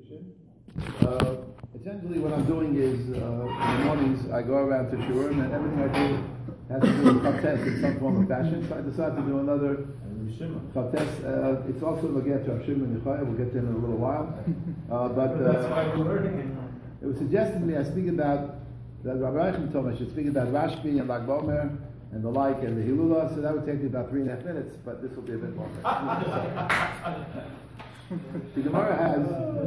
Essentially, what I'm doing is in the mornings I go around to Shurim, and everything I do has to do with Chates in some form or fashion. So I decided to do another Chates. It's also Laget to Shimon Yochai. We'll get to him in a little while. But that's why we're learning. It was suggested to me I speak about that Rabbi Reichman told me I should speak about Rashbi and Lag Bomer and the like and the Hilula. So that would take me about 3.5 minutes, but this will be a bit longer. The Gemara has,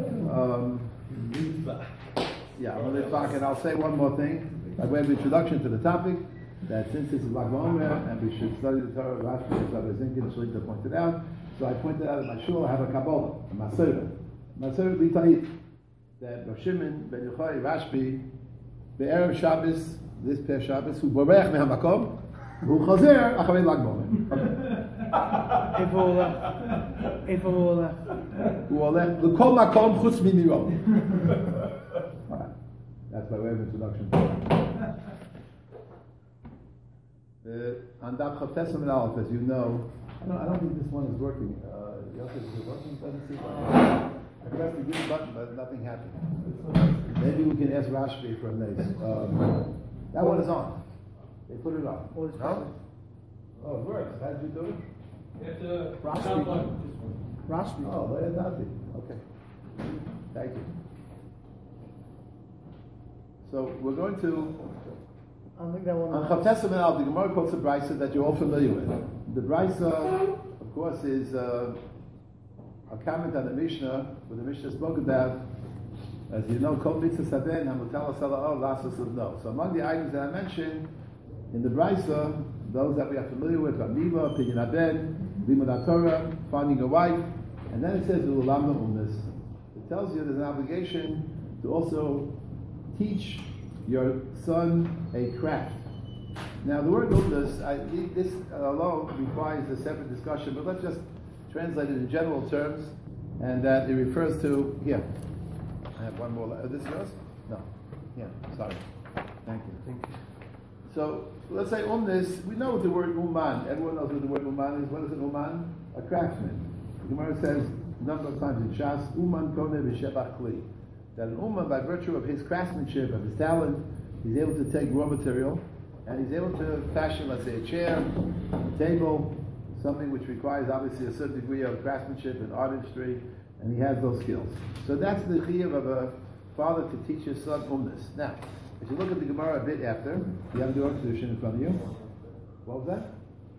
I'm going to talk, and I'll say one more thing by way of introduction to the topic, that since this is Lag Bomer and we should study the Torah of Rashbi, as Rabbi Zinkin Shalita pointed out, so I pointed out in my shul I have a Kabbalah, a Masorah. Masorah B'Tayit, that Rav Shimon Ben Yochai Rashbi, Be'erev Shabbos, this Peh Shabbos, who borech me'hamakom, who chazer acharei Lag Bomer. איפה הוא הולך? הוא הולך לכל מקום חוץ ממירון. That's by way of introduction. On Daf Chav Tes Amud Aleph, as you know, I don't think this one is working. Yosef, is it working? Doesn't see I pressed the green button, but nothing happened. Maybe we can ask Rashbi for a mace. That one is on. They put it on. No? Oh, it works. How did you do it? Rashbi. Oh, let it not be. Okay. Thank you. So we're going to. I think that one. On Chav Tes Amud Aleph, the Gemara quotes a brisa that you're all familiar with. The brisa, of course, is a comment on the Mishnah, where the Mishnah spoke about, as you know, Kol Mitzvah Saben Hamutal Sala'or Lasas of No. So among the items that I mentioned in the brisa, those that we are familiar with are Miva, Pidyon Haben, Limud Torah, finding a wife, and then it says Ulam Umnis. It tells you there's an obligation to also teach your son a craft. Now the word Umnis, this alone requires a separate discussion, but let's just translate it in general terms, and that it refers to here. I have one more. This is yours? No. Yeah. Sorry. Thank you. So let's say Umnis. We know what the word Uman. Everyone knows what the word Uman is. What is an Uman? A craftsman. The Gemara says a number of times in Shas, Uman Koneh v'Shebach Kli. That an Uman, by virtue of his craftsmanship, of his talent, he's able to take raw material and he's able to fashion, let's say, a chair, a table, something which requires obviously a certain degree of craftsmanship and artistry, and he has those skills. So that's the chiyuv of a father to teach his son Umnis. Now, if you look at the Gemara a bit after, you have the Orach Kedushin in front of you. What was that?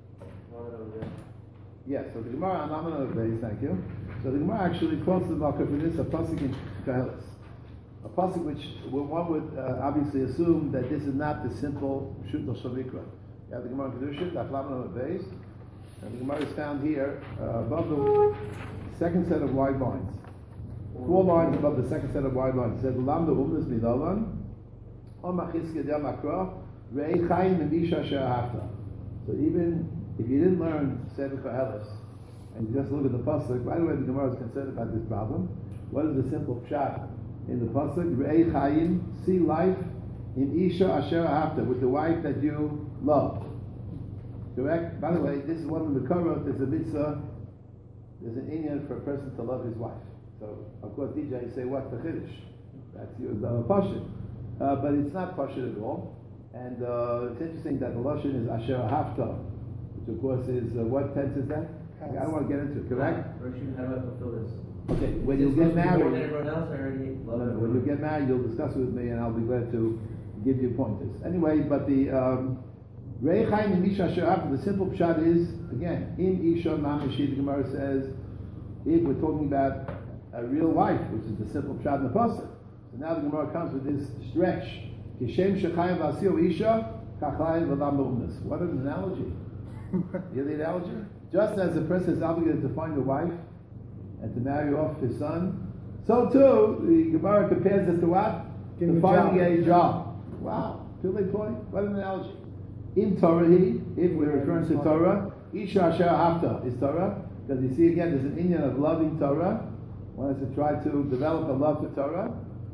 Yes, so the Gemara on Amon base, thank you. So the Gemara actually quotes the Makar for this, a pasuk in Koheles. A pasuk which one would obviously assume that this is not the simple Shut Shal Mikra. You have the Gemara Kedushin, Daf Lamed base. And the Gemara is found here above the second set of wide lines. 4 lines above the second set of wide lines. It says, Lam Umnis Milalan, Omachis Yam Akra, Rei Chaim and Isha She'ahavta. So even if you didn't learn Sefer Koheles, and you just look at the pasuk, right away the Gemara is concerned about this problem. What is the simple pshat in the pasuk? Rei Chaim, see life in Isha Asher Ahavta, with the wife that you love. Correct? By the way, this is one of the Korot, there's a mitzvah, there's an inyan for a person to love his wife. So, of course, DJ, you say, what's the chiddush? That's your pashut. But it's not pashut at all. And it's interesting that the lashon is asher hafta, which of course is, what tense is that? I don't want to get into it, correct? How do I fulfill this? Okay, when you get married, everyone else, I already love it. When you get married, you'll discuss it with me and I'll be glad to give you pointers. Anyway, but the, Rei Chaim and Isha She'ahavta, the simple pshat is, again, in Isha Mamashi, the Gemara says, if we're talking about a real wife, which is the simple pshat in the pasuk. So now the Gemara comes with this stretch. Kishem Shechayim V'asio Isha, Kachayim V'lam Umnis. What an analogy. You hear the analogy? Just as a person is obligated to find a wife and to marry off his son, so too, the Gemara compares it to what? To finding a job. Wow. Pilei point. What an analogy. In Torah, if we're referring to Torah, Isha Asher Hafta is Torah, because you see again, there's an inyan of loving Torah. One has to try to develop a love for Torah.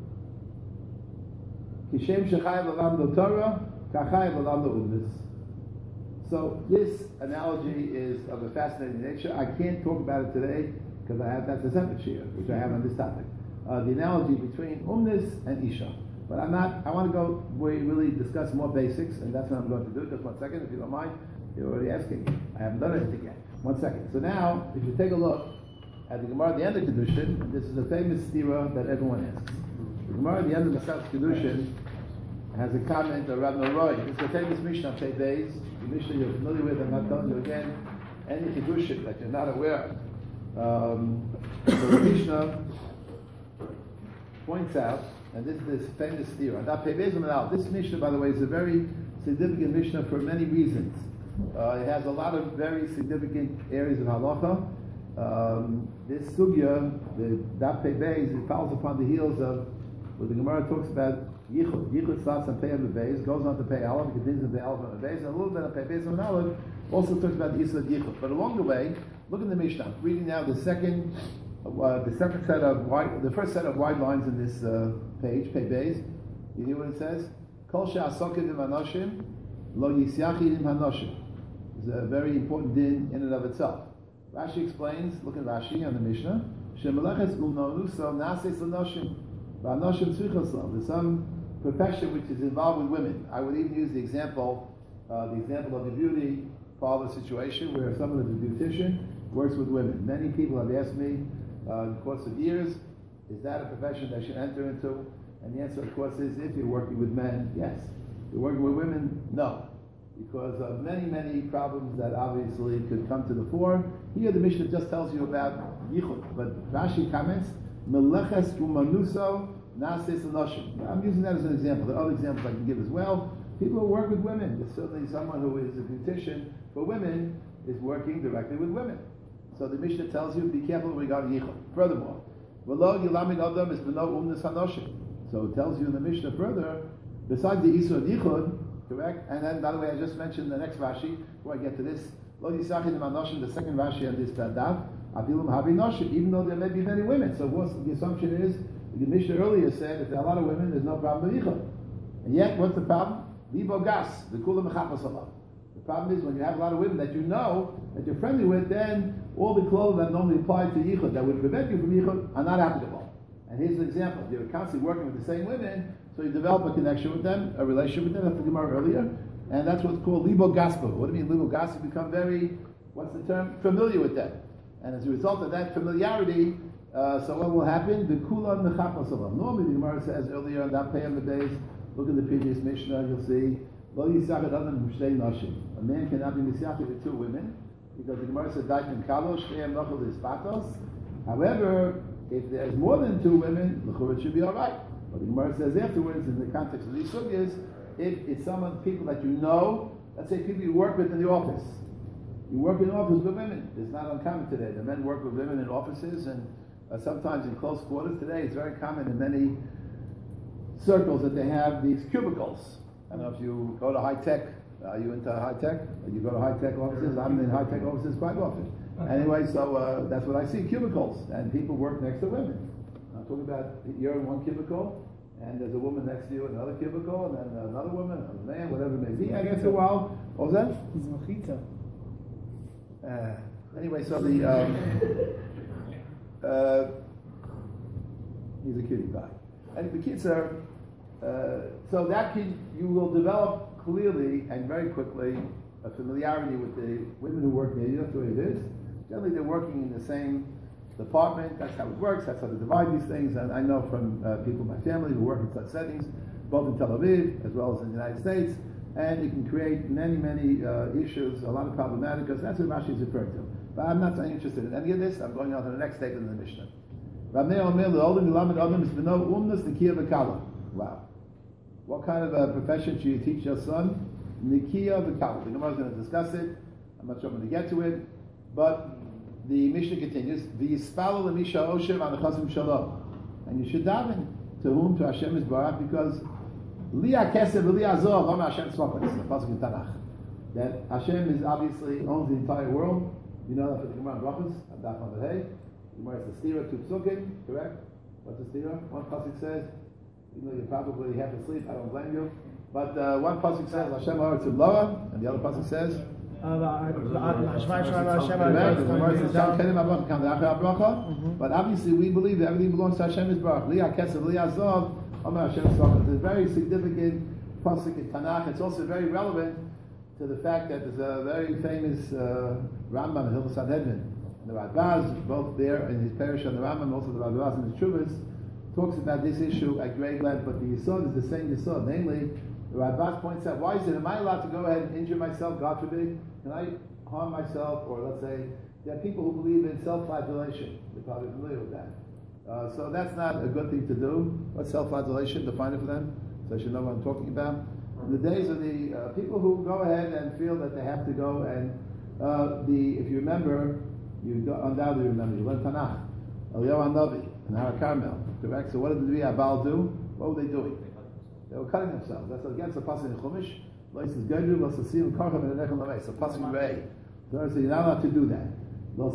Kishem Shechayim V'lam Torah, Kachayim V'lam Umnis. So this analogy is of a fascinating nature. I can't talk about it today because that's a separate shir, which I have on this topic. the analogy between umnis and isha. But I want to go where you really discuss more basics, and that's what I'm going to do. Just 1 second, if you don't mind. You're already asking. I haven't done anything yet. 1 second. So now, if you take a look at the Gemara at the end of Kedushin, this is a famous stira that everyone asks. The Gemara at the end of Masechet Kedushin has a comment of Rav Noroi. This is a famous Mishnah, Pei Beis. The Mishnah you're familiar with. I'm not telling you again. Any Kedushin that you're not aware of. So the Mishnah points out, and this is this famous stira. Now, Pei Beis Manal. This Mishnah, by the way, is a very significant Mishnah for many reasons. It has a lot of very significant areas of halacha. This sugya, the Daf Pei Beis, it follows upon the heels of what the Gemara talks about. Yichud starts on Pei Beis, goes on to Pei Aleph, continues on Pei Aleph and Beis, and a little bit of Pei Beis and Aleph also talks about the Yisod Yichud. But along the way, look at the Mishnah. I'm reading now the first set of wide lines in this page, Pei Beis. You hear what it says? Kol she'asokim v'anoshim lo yisyachid im hanoshim. It's a very important din in and of itself. Rashi explains, look at Rashi on the Mishnah, Shemeleches u'nonuso nases l'noshim v'anoshim tzrichos. There's some profession which is involved with women. I would even use the example of the beauty parlor situation where someone who's a beautician works with women. Many people have asked me in the course of years, is that a profession they should enter into? And the answer, of course, is if you're working with men, yes. If you're working with women, no. Because of many, many problems that obviously could come to the fore. Here the Mishnah just tells you about Yichud. But Rashi comments, Meleches umanuso nasis anoshim. I'm using that as an example. There are other examples I can give as well. People who work with women. There's certainly someone who is a beautician for women is working directly with women. So the Mishnah tells you, be careful regarding Yichud. Furthermore, V'lo yilamid adam is b'no umnis hanoshim. So it tells you in the Mishnah further, besides the Yisod Yichud, correct? And then, by the way, I just mentioned the next Rashi, before I get to this, Lo Yisachin Imanoshim, the second Rashi on this Daf, Afilim Havi Noshim, even though there may be many women. So what's the assumption is, the Mishnah earlier said, if there are a lot of women, there's no problem with Yichud. And yet, what's the problem? Libo Gas, the Kula Mechapas Allah. The problem is, when you have a lot of women that you know, that you're friendly with, then all the clothes that normally apply to Yichud, that would prevent you from Yichud, are not applicable. And here's an example. You're constantly working with the same women, so you develop a connection with them, a relationship with them, that's the Gemara earlier, and that's what's called libo gaspo. What do you mean libo gaspo? You become very, what's the term? Familiar with them. And as a result of that familiarity, so what will happen? The kulan mechapos olam. Normally the Gemara says earlier on that pay on the base, look at the previous Mishnah, you'll see, lo yisachad adam shtei nashim. A man cannot be misyachid with two women, because the Gemara says, daitim kalos, shteim nochel ispatos. However, if there's more than two women, it should be all right. But the Gemara says afterwards, in the context of these sugyas, if it's people that you know, let's say people you work with in the office. You work in an office with women. It's not uncommon today. The men work with women in offices, and sometimes in close quarters. Today, it's very common in many circles that they have these cubicles. I don't know if you go to high tech. Are you into high tech? You go to high tech offices. I'm in high tech offices quite often. Anyway, so that's what I see, cubicles, and people work next to women. I'm talking about you're in one cubicle, and there's a woman next to you in another cubicle, and then another woman, another man, whatever it may be. I guess a while. What was that? He's mojito. Anyway, so he's a cutie pie. And the kids are, so that you will develop clearly and very quickly a familiarity with the women who work near you. That's the way it is. Generally, they're working in the same department. That's how it works. That's how they divide these things. And I know from people in my family who work in such settings, both in Tel Aviv as well as in the United States. And it can create many, many issues, a lot of problematic, because that's what Rashi is referring to. But I'm not so interested in any of this. I'm going on to the next statement in the Mishnah. Wow. What kind of a profession should you teach your son? Nikiya v'kala. The Gemara is going to discuss it. I'm not sure I'm going to get to it. But the Mishnah continues, V'yispalo l'misha oshev anachasim shalom. And you should daven to whom? To Hashem is barak, because Liya kesef v'liya zoh v'am Hashem tzvaka. This is the pasuk in Tanakh. That Hashem is obviously owns the entire world. You know that for the Gemara in Brachos, Daf on the Hay. The Gemara is the stira to psukim, correct? What's the stira? One pasuk says, you know, you're probably half asleep, I don't blame you. But one pasuk says, Hashem ha'aretz loa, and the other pasuk says, But obviously we believe that everything belongs to Hashem Yisbarach. Li HaKesef, Li HaZav, Amar Hashem Yisbarach. It's a very significant pasuk in Tanakh. It's also very relevant to the fact that there's a very famous Rambam in Hilchos Sanhedrin. And the Radbaz, both there in his parish on the Rambam, also the Radbaz in his Chuvas, talks about this issue at great length, but the Yisod is the same Yisod. Namely, the Radbaz points out, why is it, am I allowed to go ahead and injure myself, God forbid? Can I harm myself? Or let's say, there are people who believe in self-flagellation. You're probably familiar with that. So that's not a good thing to do. What's self-flagellation? Define it for them, so they should know what I'm talking about. In the days of the people who go ahead and feel that they have to go and if you remember, undoubtedly remember, you learned Tanakh, Eliyahu Hanavi, and Har Carmel, correct? So what did the Abal do? What were they doing? They were cutting themselves. That's against the pasuk in Chumash. So pasuk Rei. So you're not allowed to do that. Go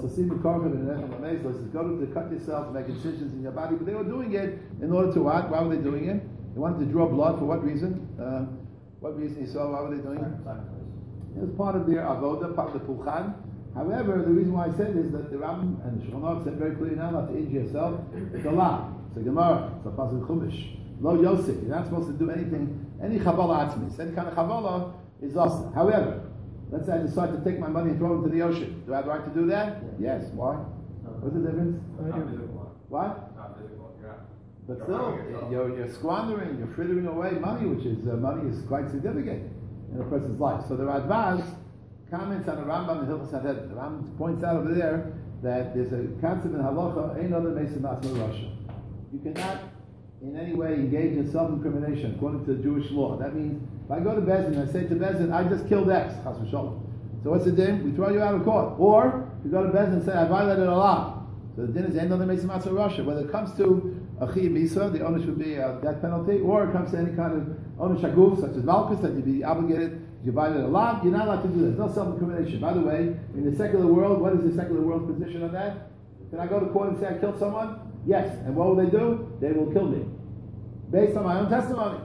to cut yourself, make incisions in your body, but they were doing it in order to what? Why were they doing it? They wanted to draw blood. For what reason? What reason you saw? Why were they doing it? It was part of their avoda, part of the pulchan. However, the reason why I said is that the Rambam and the Shulchan Aruch said very clearly now not to injure yourself. It's a law. It's a Gemara. It's a pasuk Chumash. Lo Yosef. You're not supposed to do anything. Any chavala atzmis, any kind of chavala is awesome. However, let's say I decide to take my money and throw it into the ocean. Do I have the right to do that? Yes. Why? What's the difference? What? But still, you're squandering, you're frittering away money, which is money is quite significant in a person's life. So the Radbaz comments on the Rambam in Hilchos Sanhedrin. The Rambam points out over there that there's a concept in halacha, ain't other mesim asma Russia. You cannot in any way engage in self-incrimination according to the Jewish law. That means if I go to Bezdin and I say to Bezdin, I just killed X, chas v'sholom. So what's the din? We throw you out of court. Or if you go to Bezdin and say, I violated Allah. So the din is ain't other mesim asma Russia. Whether it comes to a chi misa, the ownership would be a death penalty, or it comes to any kind of ownership shaguf, such as malchus, that you'd be obligated. You violated a lot, you're not allowed to do that. There's no self-incrimination. By the way, in the secular world, what is the secular world's position on that? Can I go to court and say I killed someone? Yes. And what will they do? They will kill me. Based on my own testimony.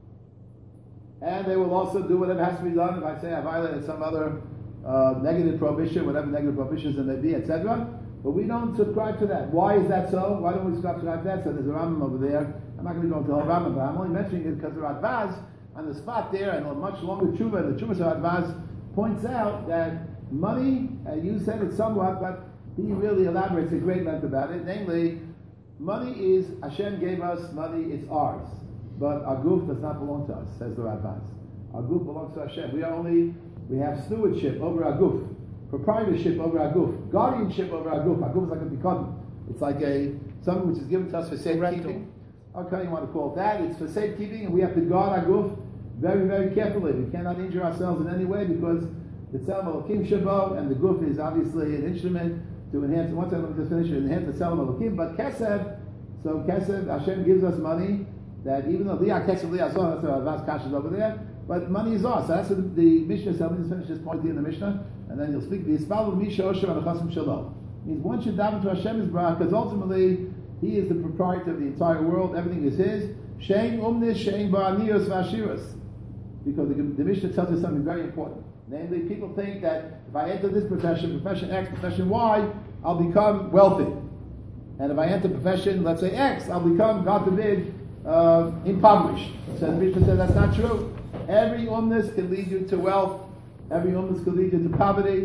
And they will also do whatever has to be done if I say I violated some other negative prohibition, whatever negative prohibitions there may be, etc. But we don't subscribe to that. Why is that so? Why don't we subscribe to that? So there's a Rambam over there. I'm not going to go into the whole Rambam, but I'm only mentioning it because the Radbaz on the spot there, and a much longer tshuva, the Tshuva Radbaz points out that money, you said it somewhat, but he really elaborates a great length about it. Namely, money is, Hashem gave us money, it's ours. But our guf does not belong to us, says the Radbaz. Our guf belongs to Hashem. We have stewardship over our guf, proprietorship over our guf, guardianship over our guf. Our guf is like a bikon. It's like something which is given to us for safekeeping. Okay, you want to call it that. It's for safekeeping, and we have to guard our guf very, very carefully. We cannot injure ourselves in any way because the Tzelem Elokim Shabo, and the guf is obviously an instrument to enhance, once I'm just finished, enhance the Tzelem Elokim. But Kesef, so Kesef, Hashem gives us money that even though Liah Kesef, Liah Zohar, that's our vast kasha over there, but money is ours. So that's what the Mishnah says. Let me just finish this point here in the Mishnah, and then you'll speak. The Yispalu Misha Osher and Chasim Shalom means one should daven to Hashem Yisbarach because ultimately He is the proprietor of the entire world. Everything is His. Shein Umnis, Shein Ba'anios V'Ashiros. Because the Mishnah tells us something very important. Namely, people think that if I enter this profession X, profession Y, I'll become wealthy. And if I enter profession, let's say X, I'll become, God forbid, impoverished. So the Mishnah says that's not true. Every umnus can lead you to wealth. Every umnus can lead you to poverty.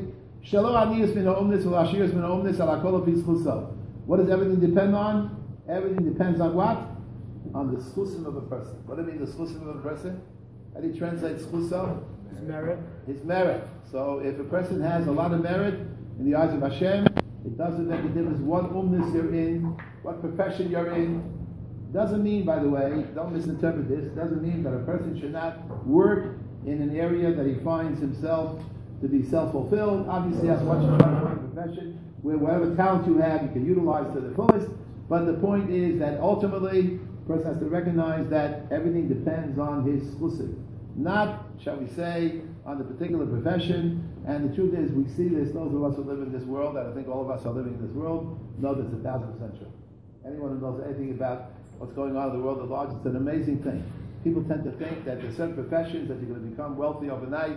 What does everything depend on? Everything depends on what? On the schusim of a person. What do you mean the schusim of a person? How do you translate schusim? His merit. His merit. So if a person has a lot of merit in the eyes of Hashem, it doesn't make a difference what umnus you're in, what profession you're in. Doesn't mean, by the way, don't misinterpret this, doesn't mean that a person should not work in an area that he finds himself to be self-fulfilled. Obviously, that's what you try to work in a profession, where whatever talent you have, you can utilize to the fullest. But the point is that ultimately, a person has to recognize that everything depends on his chusik. Not, shall we say, on the particular profession. And the truth is, we see this, those of us who live in this world, and I think all of us are living in this world, know this 1,000% true. Anyone who knows anything about what's going on in the world at large, it's an amazing thing. People tend to think that there's certain professions that you're going to become wealthy overnight,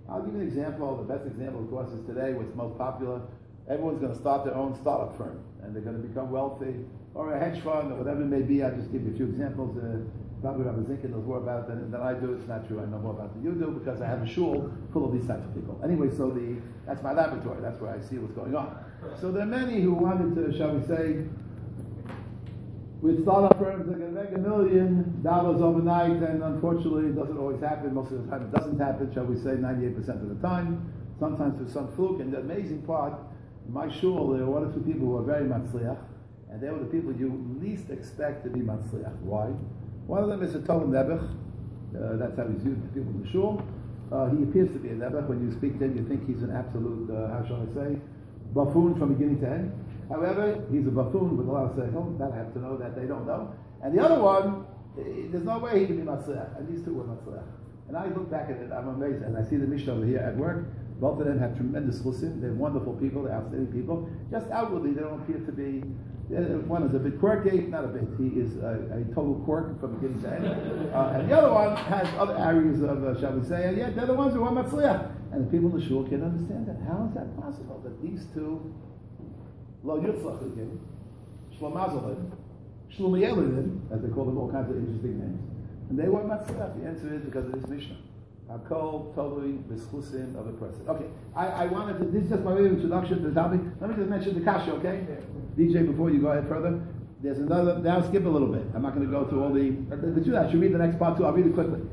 I'll give you an example. The best example, of course, is today, what's most popular. Everyone's going to start their own startup firm, and they're going to become wealthy, or a hedge fund, or whatever it may be. I'll just give you a few examples. Probably Rabbi Zinkin knows more about it than I do. It's not true. I know more about it than you do, because I have a shul full of these types of people. Anyway, so that's my laboratory. That's where I see what's going on. So there are many who wanted to, shall we say, with startup firms, they're going to make $1 million overnight, and unfortunately, it doesn't always happen. Most of the time, it doesn't happen, shall we say, 98% of the time. Sometimes through some fluke. And the amazing part, in my shul, there were one or two people who were very matzliach, and they were the people you least expect to be matzliach. Why? One of them is a Tolam Nebuch. That's how he's viewed by people in the shul. He appears to be a Nebuch. When you speak to him, you think he's an absolute, how shall I say, buffoon from beginning to end. However, he's a buffoon with a lot of seichel. That I have to know, that they don't know. And the other one, there's no way he can be matzliach. And these two were matzliach. And I look back at it, I'm amazed. And I see the Mishnah over here at work. Both of them have tremendous chusim. They're wonderful people. They're outstanding people. Just outwardly, they don't appear to be. One is a bit quirky, not a bit. He is a total quirk from beginning to end. And the other one has other areas of, shall we say, and yet they're the ones who are matzliach. And the people in the shul can understand that. How is that possible? That these two, Lo Yutzlachikim, Shlomazalim, Shlumiyelim, as they call them, all kinds of interesting names. And they were matzliach. The answer is because of this Mishnah. Hakol totally b'schusim of a person. Okay, I wanted to, this is just my way of introduction to the topic. Let me just mention the kasha, okay? DJ, before you go ahead further, there's another, now skip a little bit. I'm not going to go through all the I should read the next part too. I'll read it quickly.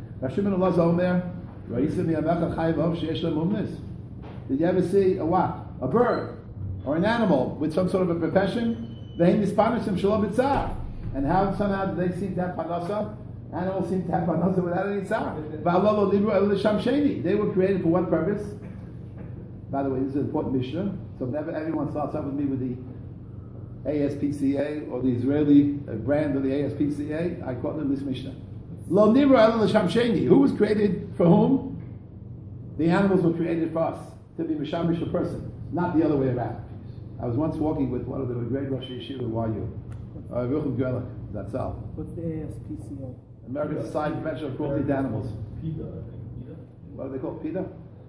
Did you ever see a what? A bird or an animal with some sort of a profession? And how somehow do they seem to have parnasa? Animals seem to have parnasa without any tzar. They were created for what purpose? By the way, this is an important Mishnah. So whenever everyone starts up with me with the ASPCA or the Israeli brand of the ASPCA, I quote them this Mishnah. Lo nivra ela l'sham sheni. Who was created for whom? The animals were created for us, to be mishamish a person, not the other way around. I was once walking with one of the great Rosh Yeshiva, YU, Ruchim Gerlich, that's all. What's the ASPCA? American Society of Prevention of Cruelty to Animals. PETA, I think. PETA? What do they call PETA?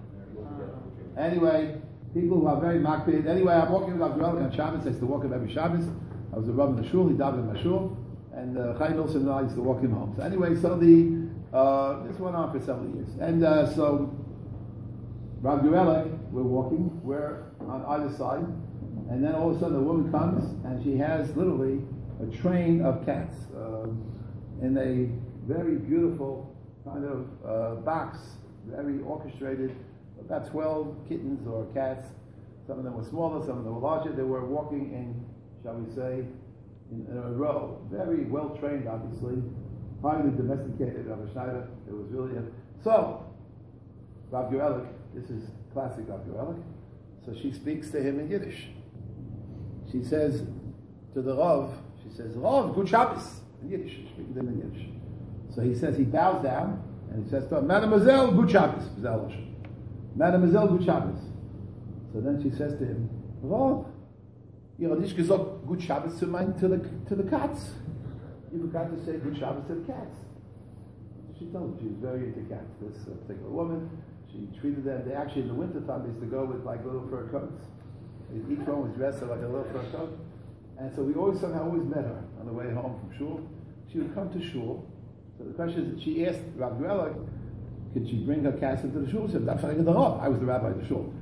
Anyway, people who are very makpid. Anyway, I'm walking with Abdul on Shabbos. I used to walk him every Shabbos. I was a rabbi in the shul. He died in my shul, and Chaim Wilson and I used to walk him home. So anyway, so this went on for several years, and so Rabbi Gerlich, we're walking. We're on either side, and then all of a sudden a woman comes, and she has literally a train of cats in a very beautiful kind of box, very orchestrated. About 12 kittens or cats. Some of them were smaller, some of them were larger. They were walking in, shall we say, in a row. Very well trained, obviously. Highly domesticated, Rabbi Schneider. It was really so, Rabbi Gerlich, this is classic Rabbi Gerlich. So she speaks to him in Yiddish. She says to the Rav, she says, Rav, good Shabbos. In Yiddish, she's speaking to him in Yiddish. So he says, he bows down, and he says to her, Mademoiselle, good Shabbos. Mademoiselle, good Shabbos. So then she says to him, Rav, you know, nicht gesagt good Shabbos to the cats. You forgot to say good Shabbos to the cats. She told him she was very into cats. This particular woman, she treated them. They actually in the wintertime they used to go with like little fur coats. Each one was dressed like a little fur coat. And so we somehow always met her on the way home from shul. She would come to shul. So the question is, she asked Rabbi Gerlich, could she bring her cats into the shul? She said, I was the rabbi of the shul.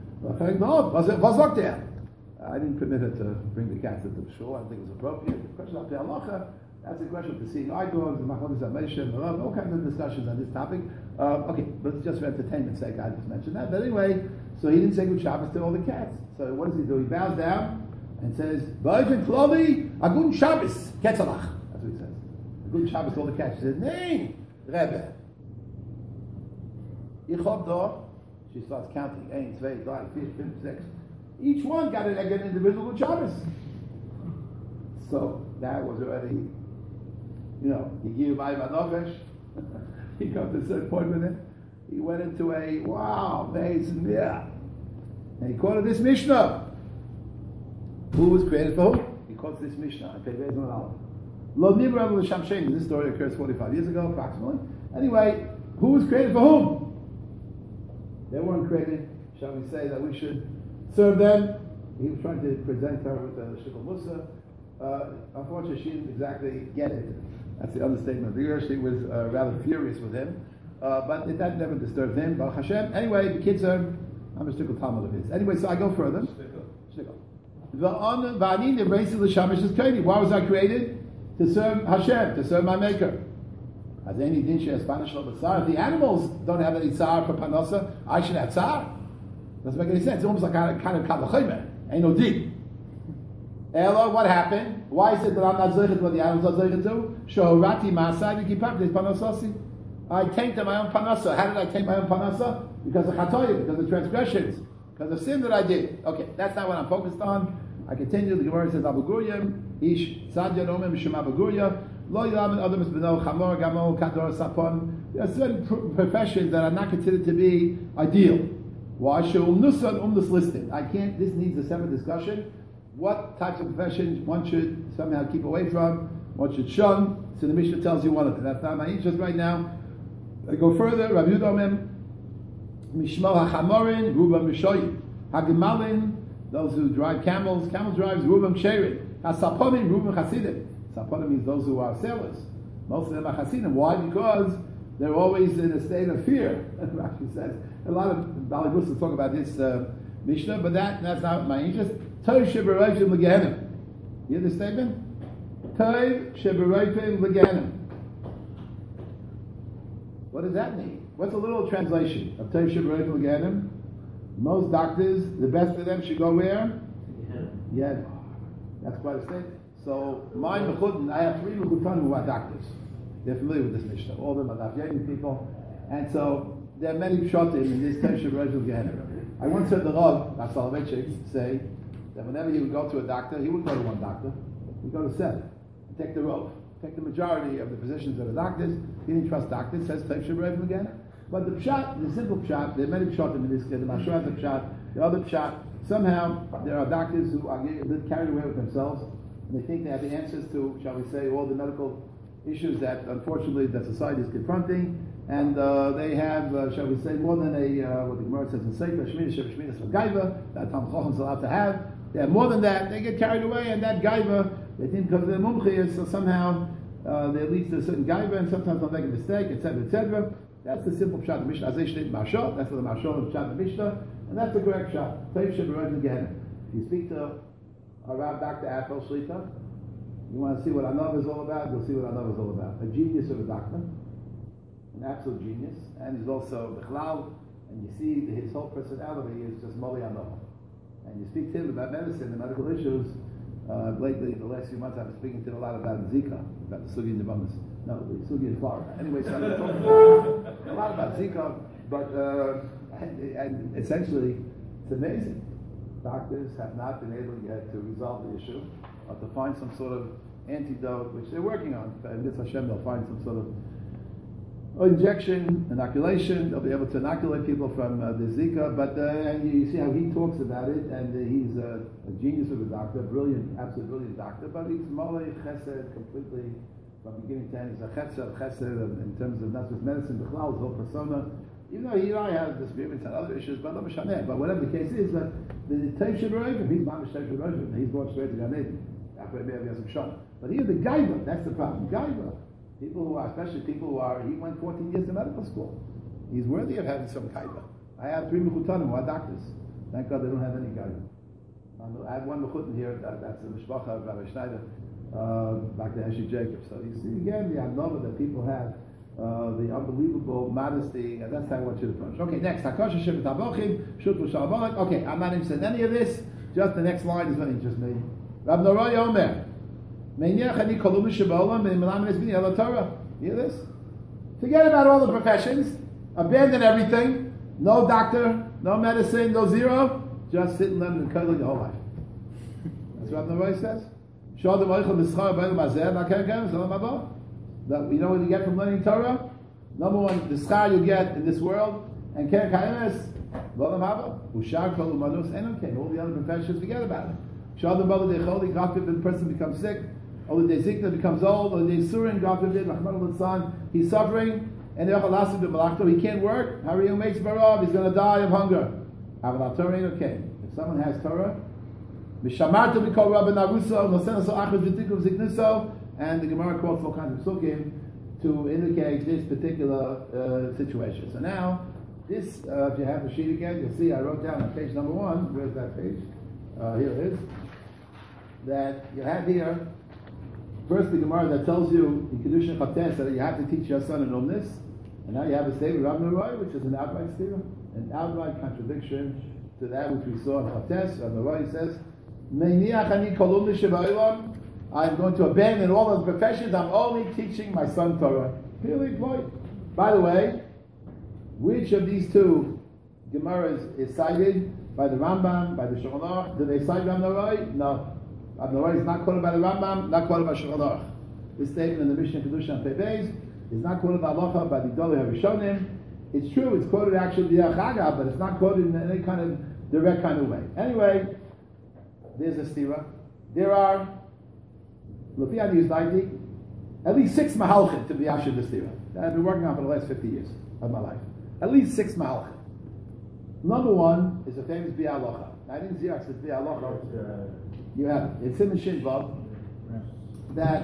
I didn't permit her to bring the cats into the shul. I think it was appropriate. The question of the halacha, that's a question of seeing eye dogs, all kinds of discussions on this topic. Okay, but just for entertainment's sake, I just mentioned that. But anyway, so he didn't say good Shabbos to all the cats. So what does he do? He bows down and says, Virgin Chloe, a good Shabbos, Ketzalach. That's what he says. A good Shabbos to all the cats. She says, Nay, Rebbe. She starts counting. 1, 2, 3, 4, 5, 6. Each one got an individual good Shabbos. So that was already, he gave Ivan Nofesh. He got to a certain point with it. He went into a amazing and he quoted this Mishnah. Who was created for whom? He quotes this Mishnah. Lo nivra l'sham sheni. This story occurs 45 years ago, approximately. Anyway, who was created for whom? They weren't created, shall we say, that we should serve them. He was trying to present her with a shikul musa. Unfortunately, she didn't exactly get it. That's the understatement of the year. She was rather furious with him. But that never disturbed him. Baruch Hashem. Anyway, the kids are, I'm a shtikul Talmud of his. Anyway, so I go further. Shtikul. Why was I created? To serve Hashem, to serve my Maker. If the animals don't have any tsar for panasa, I should have tsar. Doesn't make any sense. It's almost like kind of kalachaymer. Ain't no deep. Ella, what happened? Why is it that I'm not zeichet what the animals are zeichet to? Shohorati masai v'kipavdei panasasi. I tainted my own panasa. How did I taint my own panasa? Because of chatoyim, because of transgressions, because of sin that I did. Okay, that's not what I'm focused on. I continue. The Gemara says, Abu Guryam, Ish Sadya Nomem Mishum Abu Gurya, Lo Yalamin Adam Beno Chamor Gamo Kador Sapon. There are certain professions that are not considered to be ideal. Why? Shul Nusan this listed. I can't. This needs a separate discussion. What types of professions one should somehow keep away from, one should shun. So the Mishnah tells you one of them. That's not my interest right now. I go further. Rabbi Yudomim Mishmo HaChamorin Rubam Mishoyim Hagimalin. Those who drive camels, camel drives Rubam Sherin. Hasaponim Rubam Chasidim. Saponim means those who are sailors. Most of them are Chasidim. Why? Because they're always in a state of fear. Rashi says a lot of Bali Musa talk about this Mishnah, but that's not my interest. Tov sheberoifim legehenim. You hear the statement? Tov sheberoifim legehenim. What does that mean? What's a little translation of Tov sheberoifim legehenim? Most doctors, the best of them should go where? Yeah. That's quite a statement. So, my mechutin, I have 3 mechutanim who are doctors. They're familiar with this Mishnah. All of them are Dafyonim people. And so, there are many pshatim in this Tov sheberoifim legehenim. I once heard the Rav, Soloveitchik, say that whenever he would go to a doctor, he wouldn't go to one doctor. He'd go to 7. And take the rope. Take the majority of the physicians that are doctors. He didn't trust doctors. Says Tov sheberoifim legehenim. But the pshat, the simple pshat, there are many pshatim in this case. The Mashur has a pshat, the other pshat. Somehow there are doctors who are carried away with themselves, and they think they have the answers to, shall we say, all the medical issues that unfortunately that society is confronting, and they have, shall we say, more than what the Gemara says in Sefer Shemiras Gaiva that Tam Chacham is allowed to have. They have more than that. They get carried away, and that Gaiva, they think because of their mumchiyas, so somehow that leads to a certain Gaiva, and sometimes they'll make a mistake, etc., etc. That's the simple pshat of the Mishnah. That's what the Mashal of pshat of the Mishnah, and that's the correct pshat. Tov sheberoifim legehenim. If you speak to our Rav Dr. Apel Shlita, you want to see what Anav is all about, you'll see what Anav is all about. A genius of a doctor, an absolute genius, and he's also Bechlal, and you see his whole personality is just Moli Anav. And you speak to him about medicine and medical issues. Lately, the last few months, I've been speaking to him a lot about Zika, about the Sugi in Nevamis. No, the Sugi in Florida. Anyway, so I've been talking a lot about Zika, but and essentially, it's amazing. Doctors have not been able yet to resolve the issue, or to find some sort of antidote, which they're working on. In this Hashem, they'll find some sort of injection, inoculation. They'll be able to inoculate people from the Zika. But and you see how he talks about it, and he's a genius of a doctor, brilliant, absolutely brilliant doctor. But he's Malay Chesed completely from beginning to end. He's a Chesed in terms of not just medicine, but his whole persona. Even though he and I have disagreements on other issues, but whatever the case is, that the Tov sheberoifim, he's Mamish Tov sheberoifim, he's going straight to Gan Eden. After maybe he has some shot. But here the Gaiva, that's the problem. Gaiva. People who are, especially people who are, he went 14 years to medical school. He's worthy of having some Gaiva. I have 3 mechutanim who are doctors. Thank God they don't have any Gaiva. I have one mechutin here, that's the Mishpacha of Rabbi Schneider, Dr. Heshi Jacob. So you see again the Adnova that people have, the unbelievable modesty, and that's how I want you to approach. Okay, next. Okay, I'm not interested in any of this. Just the next line is what interests me. Rab Norai Omer. You hear this? Forget about all the professions. Abandon everything. No doctor, no medicine, no zero. Just sit and learn and cuddle your whole life. That's what Rab Norai says. That you know what you get from learning Torah? Number one, the schar you get in this world, and Keren Kayemes, L'olam Haba, Ushar Kol Umanus, Enam all the other professions, forget about it. Shadam Bala Decholi, God forbid the person becomes sick, or the Zikna becomes old, or the Surin, God forbid, Rahman al-San, he's suffering, and he can't work. He's going to die of hunger. Okay. If someone has Torah, and the Gemara quotes all kinds of psukim to indicate this particular situation. So now, this, if you have the sheet again, you'll see I wrote down on page number 1. Where's that page? Here it is. That you have here, first the Gemara that tells you in Kedushin Chates that you have to teach your son an umnis, and now you have a statement of Rav Neroy, which is an outright statement, an outright contradiction to that which we saw in Chates. Rav Neroy says, "Meiniach ani kol umnis sheba'olam." I'm going to abandon all of the professions. I'm only teaching my son Torah. By the way, which of these two Gemaras is cited by the Rambam, by the Shulchan Aruch? Do they cite Rav Neroy? No. Rav Neroy is not quoted by the Rambam, not quoted by Shulchan Aruch. This statement in the Mishnah Kedusha Pei Beis is not quoted by Halacha, by the Gedolei HaRishonim. It's true, it's quoted actually B'Derech Haggadah, but it's not quoted in any kind of direct kind of way. Anyway, there's a stira. There are, Lefi Ani Yisdaiti, at least 6 mahalchim to be Yashir the stira that I've been working on for the last 50 years of my life. At least 6 mahalchim. Number 1 is a famous Bi'alocha. I didn't see it, it's Bi'alocha. You have it. It's in the Shin Vav that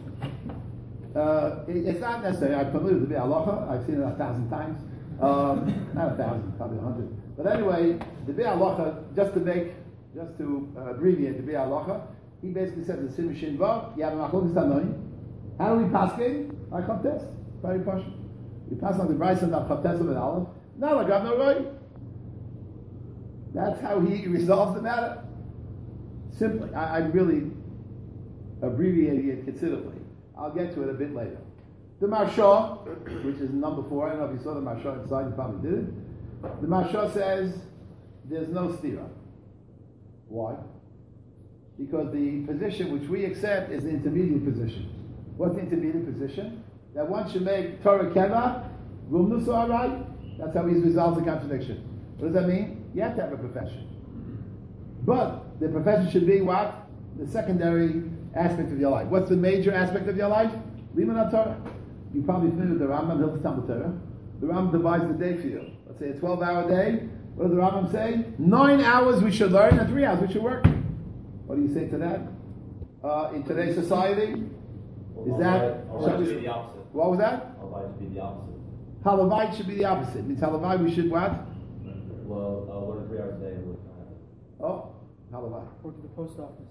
it's not necessary. I'm familiar with the Bi'alocha. I've seen it 1,000 times. Not 1,000, probably 100. But anyway, the Bi'alocha, just to abbreviate the Bi'alocha, he basically said in the Sim Shin Vav, you have a Machlokes Tanoim. How do we pass game? I Chates. Very posh. We pass on the Bryce and the Chates of an Aleph. Not like Rav Neroy. That's how he resolves the matter. Simply, I'm really abbreviating it considerably. I'll get to it a bit later. The Marsha, which is number 4, I don't know if you saw the Marsha inside, you probably did it. The Marsha says there's no stira. Why? Because the position which we accept is the intermediate position. What's the intermediate position? That one should make Torah Keva, Rumnus alright. That's how he resolves the contradiction. What does that mean? You have to have a profession. But the profession should be what? The secondary aspect of your life. What's the major aspect of your life? Limud Torah. You're probably familiar with the Rambam, Hilchos Talmud Torah. The Rambam divides the day for you. Let's say a 12-hour day. What does the Rambam say? 9 hours we should learn and 3 hours we should work. What do you say to that? In today's society? Is that... Halavai should be the opposite. What was that? Halavai should be the opposite. Halavai should be the opposite. Means Halavai we should what? Well, learn 3 hours a day. Oh, Halavai. Go to the post office.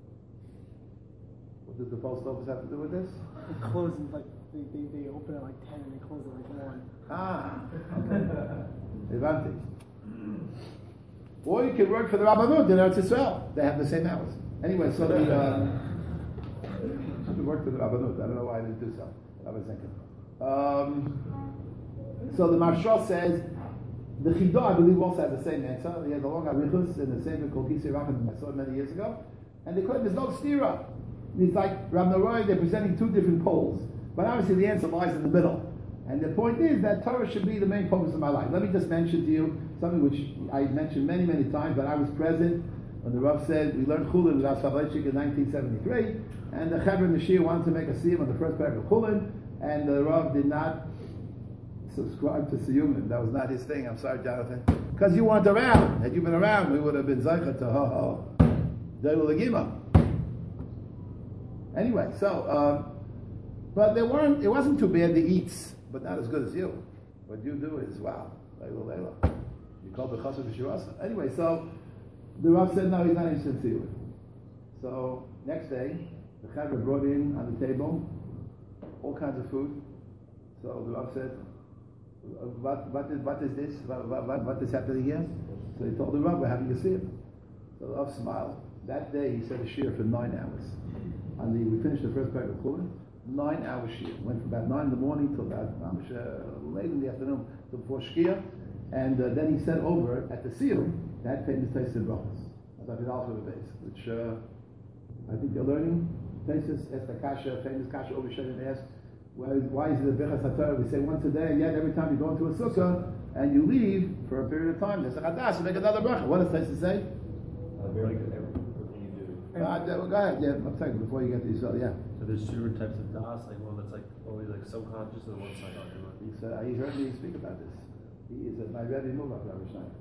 What does the post office have to do with this? They close and they open at like 10 and they close at like 1. Ah, okay. Advantage. Or you can work for the Rabbanut in Eretz Yisrael. They have the same hours. Anyway, so you can work for the Rabbanut. I don't know why I didn't do so. I was thinking. So the Marsha says, the Chidah, I believe, also has the same answer. He has a long arichus in the same called Kisei Racham I saw it many years ago. And they claim there's no stira. It's like Rav Neroy, they're presenting 2 different poles. But obviously the answer lies in the middle. And the point is that Torah should be the main focus of my life. Let me just mention to you something which I mentioned many, many times, but I was present when the Rav said, we learned Chulin with Soloveitchik in 1973, and the Chaver Mashiach wanted to make a siyum on the first paragraph of Chulin, and the Rav did not subscribe to siyumim. That was not his thing. I'm sorry, Jonathan. Because you weren't around. Had you been around, we would have been Zaycha to Deilul Legima. Anyway, so, but it wasn't too bad, the eats, but not as good as you. What you do is, wow, Leila. You call the Chassid B'Shirasa. Anyway, so, the Rav said, no, he's not interested in siyum. So, next day, the Chaver brought in on the table all kinds of food. So the Rav said, what is this? What is happening here? So he told the Rav, we're having a siyum. So the Rav smiled. That day he said a shir for 9 hours. We finished the first paragraph of Chulin, 9-hour shir. Went from about 9 in the morning till about late in the afternoon till before Shkia. And then he said over at the siyum that famous taste in brachos, which I think you're learning. Tesis Esther Kasha, famous Kasha over Shem asked, why is it a Birchas HaTorah? We say once a day, and yet every time you go into a sukkah and you leave for a period of time, there's a chadas, you make another bracha. What does Tesis say? Very good. Everything you do. Go ahead, yeah, I'm saying before you get to Yisrael, yeah. But there's two different types of das, like one that's like always like subconscious and one side. He heard me speak about this. He is my Rebbe Muvak, Rabbi Schneider.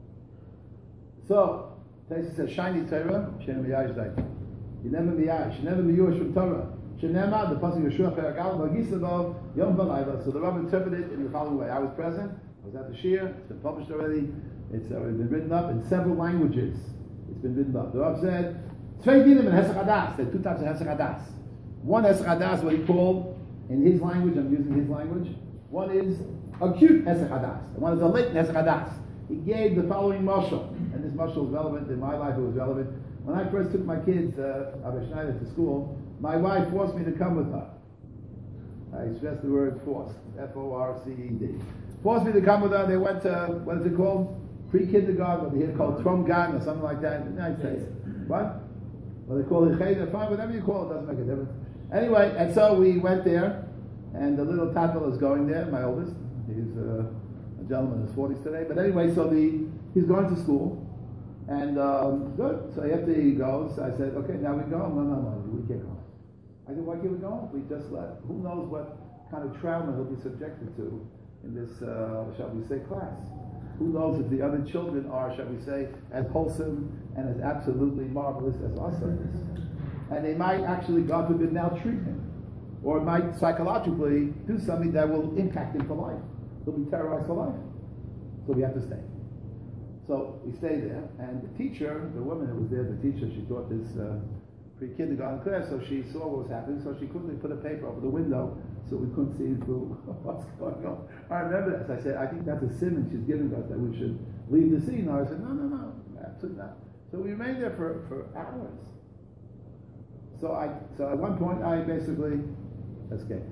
So, Taisa says, shiny Torah, Shem Miyash Daita. You never Miyash, you never Miyush from Torah. Shenema, the Pasuk Yeshua Perakal, Bagisabo, Yom Balayla. So the Rabbi interpreted it in the following way. I was present, I was at the Shir, it's been published already, it's already been written up in several languages. It's been written up. The Rabbi said, Tvei Dinim and Hesach Hadas. There are two types of Hesach Hadas. One Hesach Hadas, what he called, in his language, I'm using his language, one is acute Hesach Hadas, and one is a latent Hesach Hadas. He gave the following mashal, and this mashal is relevant in my life. It was relevant when I first took my kids, Rabbi Schneider, to school. My wife forced me to come with her. I stress the word forced, F-O-R-C-E-D. Forced me to come with her. They went to, what is it called? Pre-kindergarten, what they here called Tromgarten or something like that in the United States. What? Well, they call it Cheder, fine, whatever you call it, doesn't make a difference. Anyway, and so we went there, and the little Tatel is going there, my oldest. He's a gentleman in his 40s today. But anyway, so he's going to school, and good. So after he goes, I said, okay, now we go. No, we can't go. I said, why can't we go? We just left. Who knows what kind of trauma he'll be subjected to in this, shall we say, class? Who knows if the other children are, shall we say, as wholesome and as absolutely marvelous as us are. And they might actually, God forbid, maltreat him. Or might psychologically do something that will impact him for life. He'll be terrorized for life. So we have to stay. So we stayed there, and the teacher, the woman who was there, the teacher, she taught this pre-kindergarten class, so she saw what was happening, so she quickly put a paper over the window so we couldn't see through what's going on. I remember this. I said, I think that's a sin she's giving us, that we should leave the scene. I said, no, absolutely not. So we remained there for hours. So at one point, I basically escaped.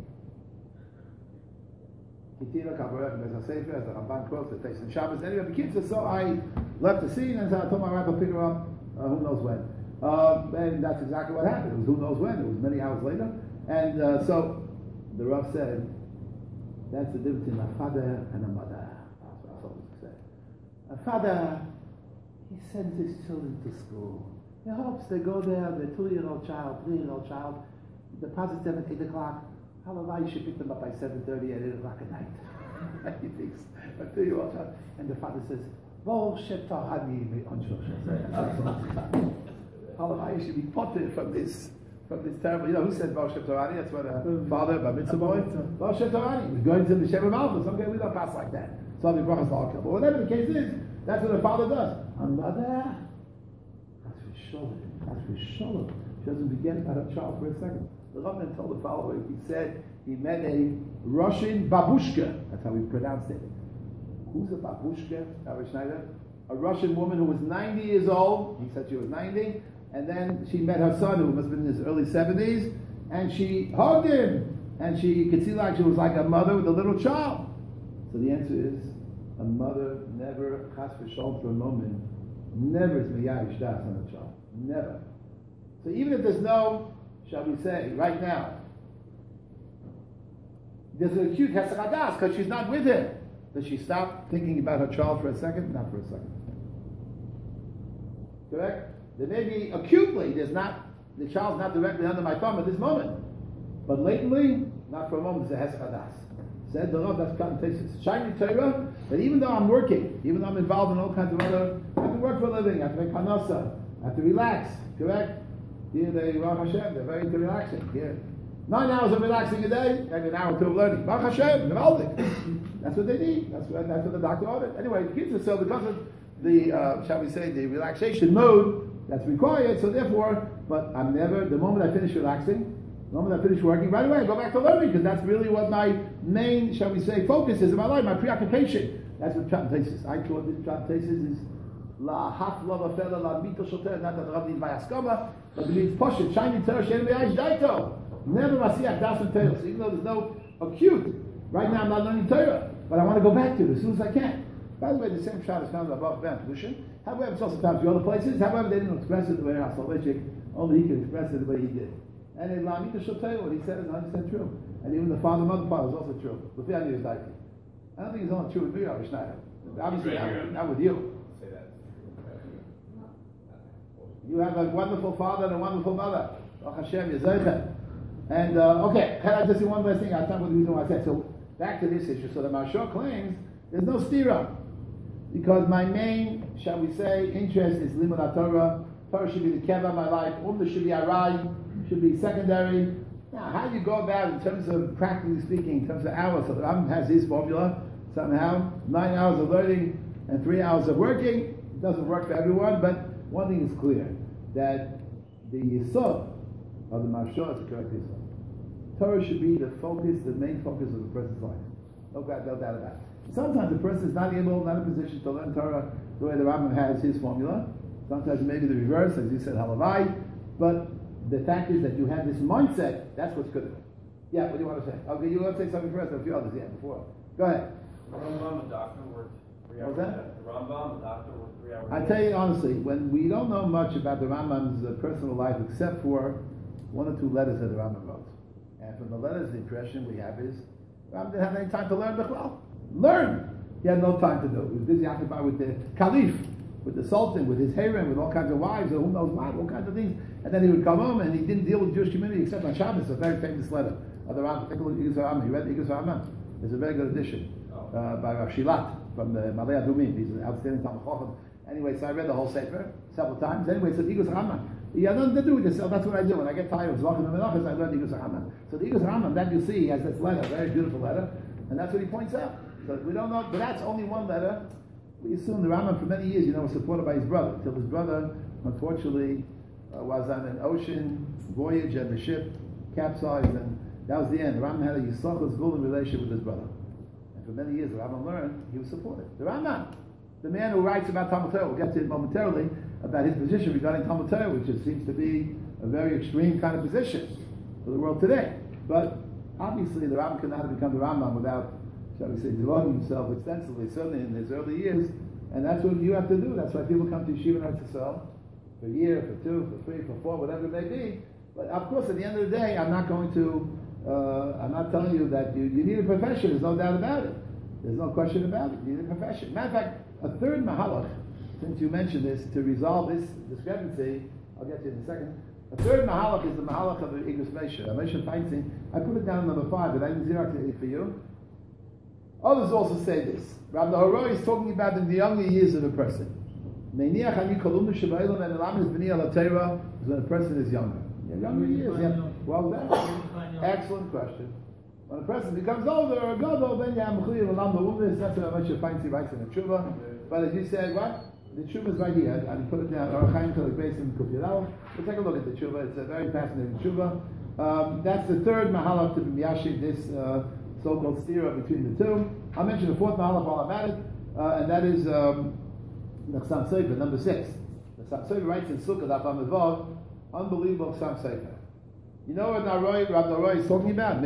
Anyway, the kids said, so I left the scene and so I told my wife I'll pick her up who knows when. And that's exactly what happened. It was who knows when. It was many hours later. And so the Rav said, that's the difference between a father and a mother. That's what I thought he said. A father, he sends his children to school. He hopes they go there, the 2-year-old child, 3-year-old child, deposits them at 8 o'clock. However, you should pick them up by 7:30 at 8 o'clock at night. He thinks, a 3-year-old child. And the father says, However, you should be potted from this terrible, who said Baal Shem Torani? That's what a father, Bar Mitzvah boy. Baal Shem Torani. We're going to the Shem Malchus. Okay, we don't pass like that. So the brachas all come. But whatever the case is, that's what a father does. A mother, that's for shalom. She doesn't forget about her child for a second. The Rabban told the following. He said he met a Russian babushka. That's how we pronounced it. Who's a babushka, Rabbi Schneider? A Russian woman who was 90 years old. He said she was 90. And then she met her son, who must have been in his early 70s. And she hugged him. And she could see like she was like a mother with a little child. So the answer is, a mother never, chas v'shalom for a moment, never is miyayish das on a child. Never. So even if there's no, shall we say, right now, there's an acute hesach hadas because she's not with him. Does she stop thinking about her child for a second? Not for a second. Correct? There may be acutely, the child's not directly under my thumb at this moment. But latently, not for a moment, it's a hesach hadas. Said the Rav, that's connotations. Shiny Torah, that even though I'm working, even though I'm involved in all kinds of other, I have to work for a living, I have to make parnasa, I have to relax, correct? Here they, Baruch Hashem, they're very into relaxing. Here, 9 hours of relaxing a day, maybe an hour or two of learning. Baruch Hashem, that's what they need. That's what the doctor ordered. Anyway, the kids are so because of the, shall we say, the relaxation mode that's required, so therefore, but I'm never, the moment I finish relaxing, the moment I finish working, right away I go back to learning, because that's really what my main, shall we say, focus is in my life, my preoccupation. That's what Pshat Tesis. I thought this Pshat Tesis is La Haf Lava Fela La Mito Shoter, not that the Rav needs by Askama, but it means Poshet, Shiny Torah, Shem Be'ayish Daito. Never Masiach Das and Torah. So even though there's no acute, right now I'm not learning Torah, but I want to go back to it as soon as I can. By the way, the same Pshat is found above Ben Kedushin. However, it's also found in other places. However, they didn't express it the way Hasalovichik, only he could express it the way he did. And in Lamita Shotay, what he said is 100% true. And even the father mother part is also true. I don't think it's only true with me, Rabbi Schneider. Obviously, not with you. Say that. You have a wonderful father and a wonderful mother. Baruch Hashem, Yezaychem. And okay, can I just say one last thing? I'll tell you the reason why I said so. Back to this issue. So the Marshal claims there's no stira because my main, shall we say, interest is limud Torah. Torah should be the keva of my life. Should be arai, should be secondary. Now, how do you go about it in terms of practically speaking, in terms of hours? So the Rambam has his formula somehow: 9 hours of learning and 3 hours of working. It doesn't work for everyone, but one thing is clear: that the yisod of the Marshal is the correct yisod. Torah should be the focus, the main focus of a person's life. No doubt about it. Sometimes a person is not in a position to learn Torah the way the Rambam has his formula. Sometimes maybe the reverse, as you said, halavai. But the fact is that you have this mindset. That's what's good. Yeah, what do you want to say? Okay, you want to say something first. A few others, yeah, before. Go ahead. The Rambam, the doctor, worked 3 hours. What was that? The Rambam, the doctor, worked 3 hours. I tell you honestly, when we don't know much about the Rambam's personal life, except for 1 or 2 letters that the Rambam wrote, and from the letters, the impression we have is Rambam didn't have any time to learn Bichlal. Learn. He had no time to do it. He was busy occupied with the caliph, with the sultan, with his harem, with all kinds of wives, or who knows what, all kinds of things. And then he would come home and he didn't deal with the Jewish community except on Shabbos. A very famous letter of the Rambam. Take a look at Igros HaRambam. You read the Igros HaRambam? It's a very good edition by Rav Shilat from the Malei Adumim. He's an outstanding Talmud Chacham. Anyway, so I read the whole sefer several times. Anyway, so the Igros HaRambam. He had nothing to do with this. So that's what I do. When I get tired of Zvachim and Menachos, I learn the Igros HaRambam. So the Igros HaRambam, that you see, he has this letter, a very beautiful letter, and that's what he points out. So we don't know, but that's only one letter. We assume the Rambam for many years, was supported by his brother, until his brother, unfortunately, was on an ocean voyage and the ship capsized, and that was the end. The Rambam had a Yisachos golden relationship with his brother. And for many years, the Rambam learned, he was supported. The Rambam, the man who writes about Talmud Torah, we'll get to it momentarily, about his position regarding Talmud Torah, which seems to be a very extreme kind of position for the world today. But obviously, the Rambam could not have become the Rambam without, shall we say, devoting himself extensively, certainly in his early years, and that's what you have to do. That's why people come to Yeshiva Eretz Yisrael for a year, for 2, for 3, for 4, whatever it may be. But of course, at the end of the day, I'm not going to, I'm not telling you that you need a profession. There's no doubt about it. There's no question about it. You need a profession. Matter of fact, a third mahalach, since you mentioned this, to resolve this discrepancy, I'll get to it in a second. A third mahalach is the mahalach of the Igros Moshe. Moshe Feinstein, I put it down number 5, but I didn't xerox it for you. Others also say this. Rabbi Horoi is talking about in the younger years of a person. Meiniach ani kolumnu shebayilon and elam is b'ni ala Torah is when a person is younger. Younger years, yeah. Well, that's excellent question. When a person becomes older or gadol, then you have mechuyah l'lam l'umis. That's what Moshe Feinstein writes in the Tshuva. But as you said, what? The Tshuva is right here. I put it down. Or Chaim Kolik Beis in Kufyalaw. We'll take a look at the Tshuva. It's a very fascinating Tshuva. That's the third mahalach to be miyashiv this so-called stira between the two. I'll mention the fourth mahalach while I'm at it, and that is the Chassam Sofer, number 6. The Chassam Sofer writes in Sukkot Daf Amud, unbelievable Chassam Sofer. You know what Rabbi Naroi is talking about?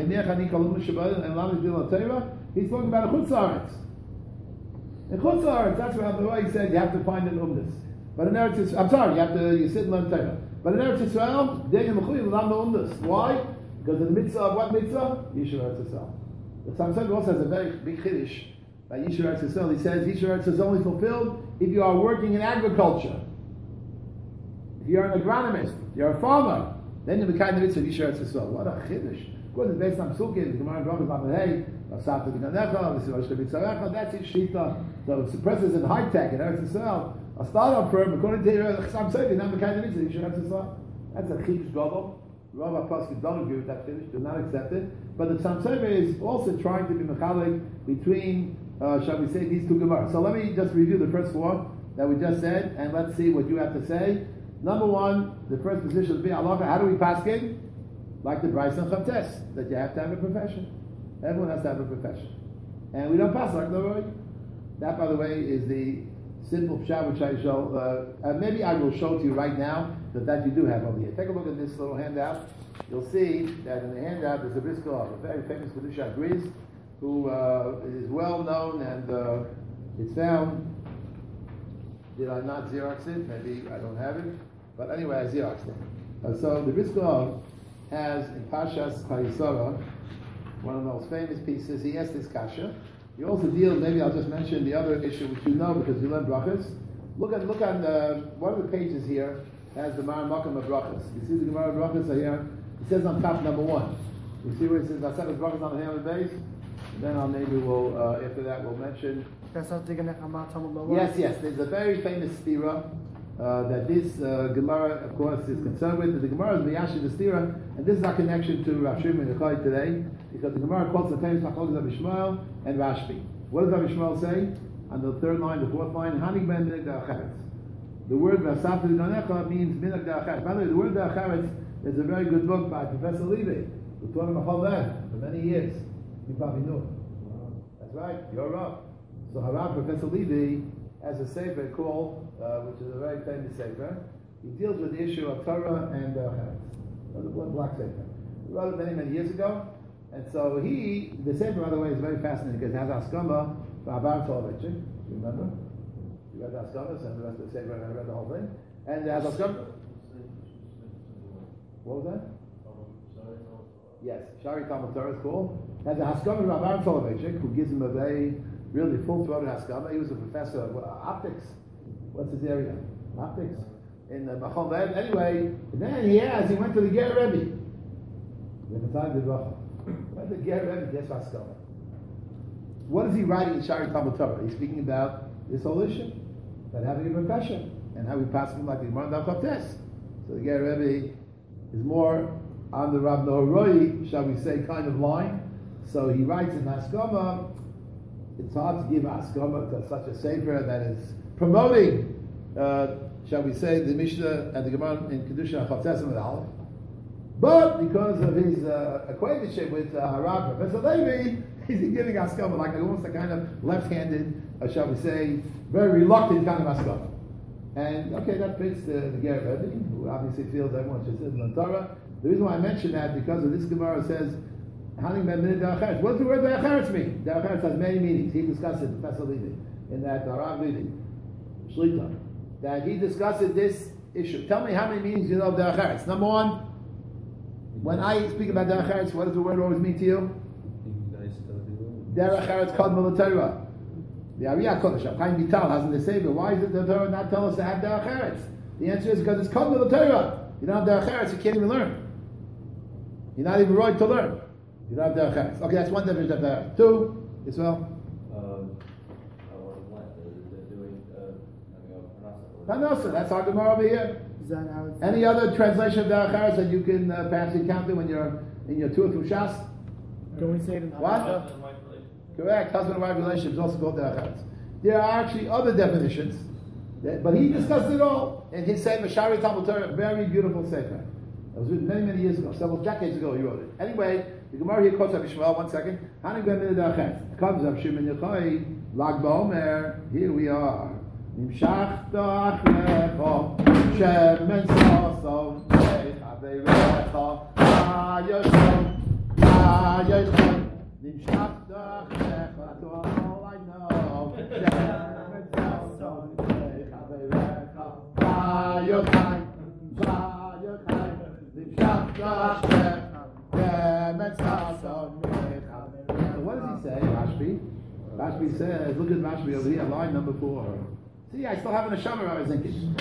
He's talking about a Chutz La'aretz. In Chutz La'aretz, that's what Rabbi Naroi said, you have to find an umnus. But in Eretz Yisrael, I'm sorry, you sit and learn Torah. But in Eretz Yisrael, then you're mechuyev l'lam umnus. Why? Because in the mitzvah of what mitzvah? Yishuv Eretz Yisrael. The Chassam Sofer also has a very big chiddush by Yishuv Eretz Yisrael. He says Yishuv Eretz Yisrael is only fulfilled if you are working in agriculture. If you're an agronomist, you're a farmer, then you're the kind of mitzvah of Yishuv Eretz Yisrael. What a chiddush! Of course, it's based on Psukim. The Gemara in Brachos Lamahei, Asaf V'Ganecha, V'Sivashka B'Tzarecha. That's his shita. So the presses in high tech in Eretz Yisrael, a startup firm, according to the Chassam Sofer, not the kind of mitzvah of Yishuv Eretz Yisrael. That's a chiddush gadol. Rav Apostle don't agree with that finish, do not accept it. But the Chassam Sofer is also trying to be mechalik between, shall we say, these two Gemaras. So let me just review the first 4 that we just said, and let's see what you have to say. Number 1, the first position is being halacha. How do we paskin? Like the Bryce and Chavtes, that you have to have a profession. Everyone has to have a profession. And we don't pass like the way. That, by the way, is the simple pshat which I show. Maybe I will show to you right now that you do have over here. Take a look at this little handout. You'll see that in the handout there's a brisker, a very famous Kedusha Griz, who is well known, and it's found. Did I not Xerox it? Maybe I don't have it. But anyway, I Xeroxed it. So the brisker has in Pashas Chayisara one of the most famous pieces. He has this kasha. You also deal. Maybe I'll just mention the other issue which you know because you learn brachas. Look on one of the pages here has the Gemara Makam of brachas. You see the Gemara brachas are here. It says on top number 1. You see where it says Vaselas Brachas on the Hamid base? Then maybe we'll after that we'll mention. That's not digging at Hamat Talmud Bava. Yes. There's a very famous stira that this Gemara, of course, is concerned with. The Gemara is Miyashi the stira, and this is our connection to Rav Shimon Yochai today, because the Gemara quotes the famous Machlokes of Shmuel and Rashbi. What does Rabbi Shmuel say on the 3rd line, the 4th line? Hanig ben minag da'acharetz. The word Vasafti Ganecha means minag da'acharetz. By the way, the word da'acharetz is a very good book by Professor Levy, who taught him Machal Lev for many years. You probably knew him. That's right, you're up. So Harav Professor Levy has a sefer called, which is a very famous sefer. He deals with the issue of Torah and Charetz. The black sefer. He wrote it many years ago. And so the sefer, by the way, is very fascinating because it has Askama for Abar Soloveitchik. You remember? You read the Askama, so the rest of the sefer, I read the whole thing. And it has Askama. What was that? Yes, Shari Talmud Torah is called. Has a Haskama of Abar Soloveitchik, who gives him a very really full-throated Haskama. He was a professor of optics. What's his area? Optics. In Machal Lev. Anyway, then he went to the Ger Rebbe. Went to the Ger Rebbe, guess Haskama. What is he writing in Shari Talmud Torah? He's speaking about this whole issue, about having a profession, and how we pass him like the Gemara Daf Chavtes. So the Ger Rebbe is more on the Rav Nohoroi, shall we say, kind of line. So he writes in Haskama. It's hard to give Haskama to such a sefer that is promoting, shall we say, the Mishnah and the Gemara in Kedusha Chavtesim with Aleph. But because of his acquaintanceship with Harav Professor Levi, he's giving Haskama like almost a kind of left-handed, shall we say, very reluctant kind of Haskama. And okay, that fits the Ger Rebbe, who obviously feels everyone should sit in the Torah. The reason why I mention that because of this Gemara says, Haning ben minag da'acharetz. What does the word da'acharetz mean? Da'acharetz has many meanings. He discussed it, Professor Levy, in that Rav Levy, Shlita, that he discussed this issue. Tell me how many meanings you know of da'acharetz. Number 1, when I speak about da'acharetz, what does the word always mean to you? Da'acharetz called Torah. The Ariyah Kodesh, Chaim Vital has in the Sefer. Why is it the Torah not tell us to have da'acharetz? The answer is because it's called Torah. You don't have da'acharetz, you can't even learn. You're not even right to learn. You don't have da'acharetz. Okay, that's one definition of da'acharetz. 2, as well. Panosa, that's our Gemara over here. Is that how it's Any other translation of da'acharetz that you can perhaps encounter when you're in your tour through Shas? Don't we say it in What? Correct. Husband and wife relationship is also called da'acharetz. There are actually other definitions, but he discussed it all in his Sefer Shari Talmud Torah, a very beautiful Sefer. It was written many years ago, several decades ago he wrote it. Anyway, the Gemara here quotes Rabbi Shmuel, 1 second. Hanig ben minag da'acharetz. Comes Rabbi Shimon Yochai, Lag BaOmer, here we are. Nimshach da'achlecha, shemen sasom, Ve'chaverecha, Ha'yoshom, Ha'yoshom. Nimshach da'achlecha, that's all I know. Shemen sasom, Ve'chaverecha, Ha'yoshom, Ha'yoshom. Nimshach da'achlecha. So what does he say, Rashbi? Rashbi says, look at Rashbi over here, line number 4. See, I still have an Neshama, I was thinking.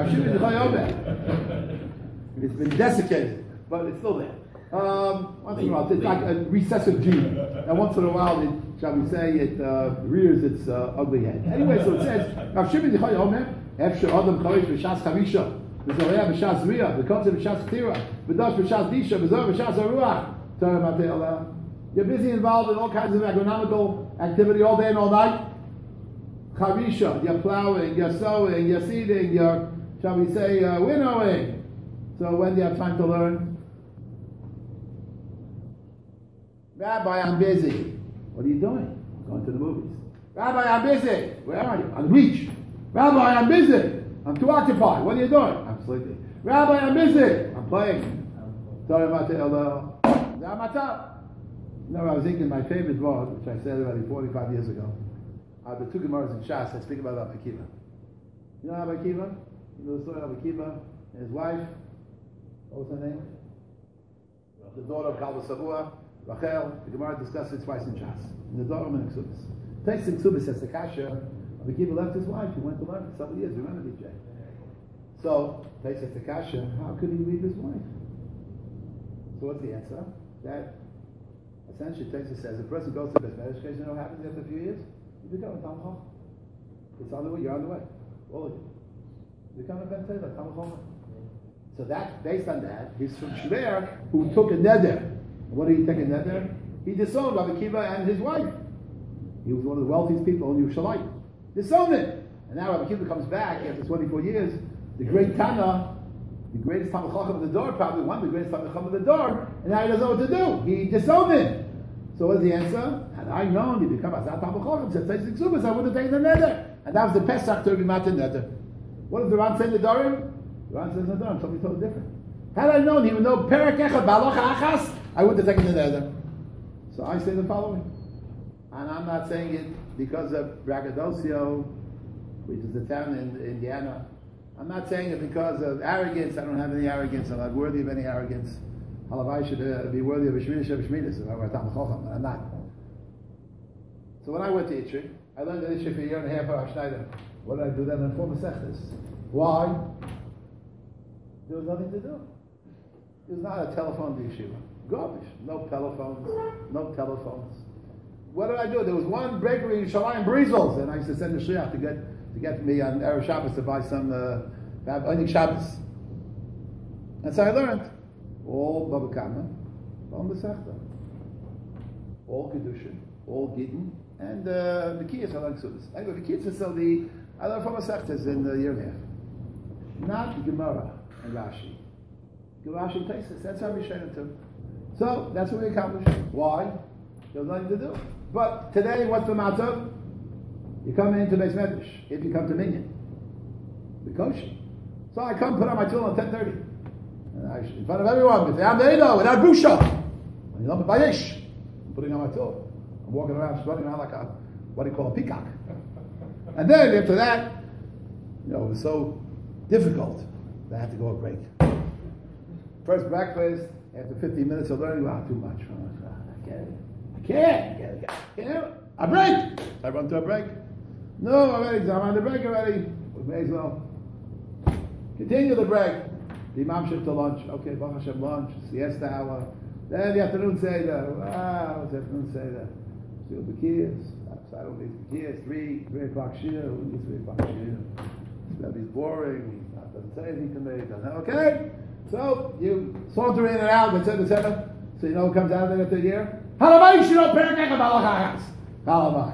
It's been desiccated, but it's still there. Once in a while, it's like a recessive gene. And once in a while, shall we say, it rears its ugly head. Anyway, so it says, Rav Shimon Yochai Omer, Efsher Adam Kodesh B'Shas Chavisha. V'zoreh b'shas Riyah, v'kotzeh b'shas Ketira, v'dosh b'shas Disha, v'zor b'shas Aruach. Torah Matei Allah. You're busy involved in all kinds of agronomical activity all day and all night. Chavisha, you're plowing, you're sowing, you're seeding, you're, shall we say, winnowing. So when do you have time to learn? Rabbi, I'm busy. What are you doing? I'm going to the movies. Rabbi, I'm busy. Where are you? On the beach. Rabbi, I'm busy. I'm too occupied. What are you doing? I'm sleeping. Rabbi, I'm busy. I'm playing. Torah Matei Allah. No, I was thinking my favorite word, which I said already 45 years ago, are the 2 Gemaras in Shas that speak about Rabbi Akiva. You know Rabbi Akiva? You know the story of Rabbi Akiva and his wife? What was her name? The daughter of Kalva Savua, Rachel. The Gemara discussed it twice in Shas. And the daughter of Menachsubis. Takes in Ksubis says the Kasha. Rabbi Akiva left his wife. He went to learn for several years. Remember, DJ? So, takes it to Kasha. How could he leave his wife? So So what's the answer? That essentially Texas says a person goes to Beth Medrash, you know what happens after a few years? You become a Talmud Chacham. It's on the way, you're on the way. All of you. You become a Ben Taylor, Talmud Chacham. So that, based on that, he's from Shver, who took a neder. What did he take a neder? He disowned Rabbi Akiva and his wife. He was one of the wealthiest people in Yerushalayim. Disowned it. And now Rabbi Akiva comes back after 24 years, the great Tana, the greatest Talmud Chacham of the door, probably one of the greatest Talmud Chacham of the door, and now he doesn't know what to do. He disowned it. So what's the answer? Had I known he'd become Azat Talmud Chacham, said Tzeitzis Ksubas, I would have taken the neder. And that was the Pesach to Matan neder. What does the Ran say in the Dorim? The Ran says in the Dorim, something totally different. Had I known he would know Perek Echad Balacha Achas, I would have taken the neder. So I say the following. And I'm not saying it because of Braggadocio, which is a town in Indiana. I'm not saying it because of arrogance. I don't have any arrogance. I'm not worthy of any arrogance. Halavai should be worthy of a Sheminish of Sheminis if I were a Talmud Chacham, but I'm not. So when I went to Itri, I learned that Itri for a year and a half at Rav Schneider. What did I do then? I formed Masechtas. Why? There was nothing to do. It was not a telephone to yeshiva. Garbage. No telephones. No telephones. What did I do? There was one bakery in Shalayim, Breezels, and I used to send the shliach to get me on Erev Shabbos to buy some Onik Shabbos. And so I learned all Baba Kama, all Masechta, all Kedushin, all Gittin, and the Kiyas I learned Ksubas. Anyway, the Kiyas I learned from Masechtas in a year and a half. Not the Gemara and Rashi. Rashi takes us. That's how we train it too. So that's what we accomplished. Why? There was nothing to do. But today, what's the matter? You come into Beis Medrash. If you come to Minyan, the kosher. So I come, put on my tefillin at 10:30, and in front of everyone, without busha, and you know, bayish, I'm putting on my tefillin. I'm walking around, running around like a what do you call a peacock. And then after that, it was so difficult that I had to go a break. First breakfast, after 15 minutes of learning, too much. I can't. I break. I run to a break. No, already. I'm on the break already. We may as well continue the break. The Imam shift to lunch. Okay, Baruch Hashem, lunch, siesta hour. Then the afternoon Seder. What's the afternoon Seder? Still the kids. I don't need the kids. 3 o'clock shir. Who needs 3 o'clock shir? He's boring. He doesn't say anything to me. Okay. So you saunter in and out, etc. So you know what comes out of there after a year? Halavai shiro perek echad balacha achas. Halavai.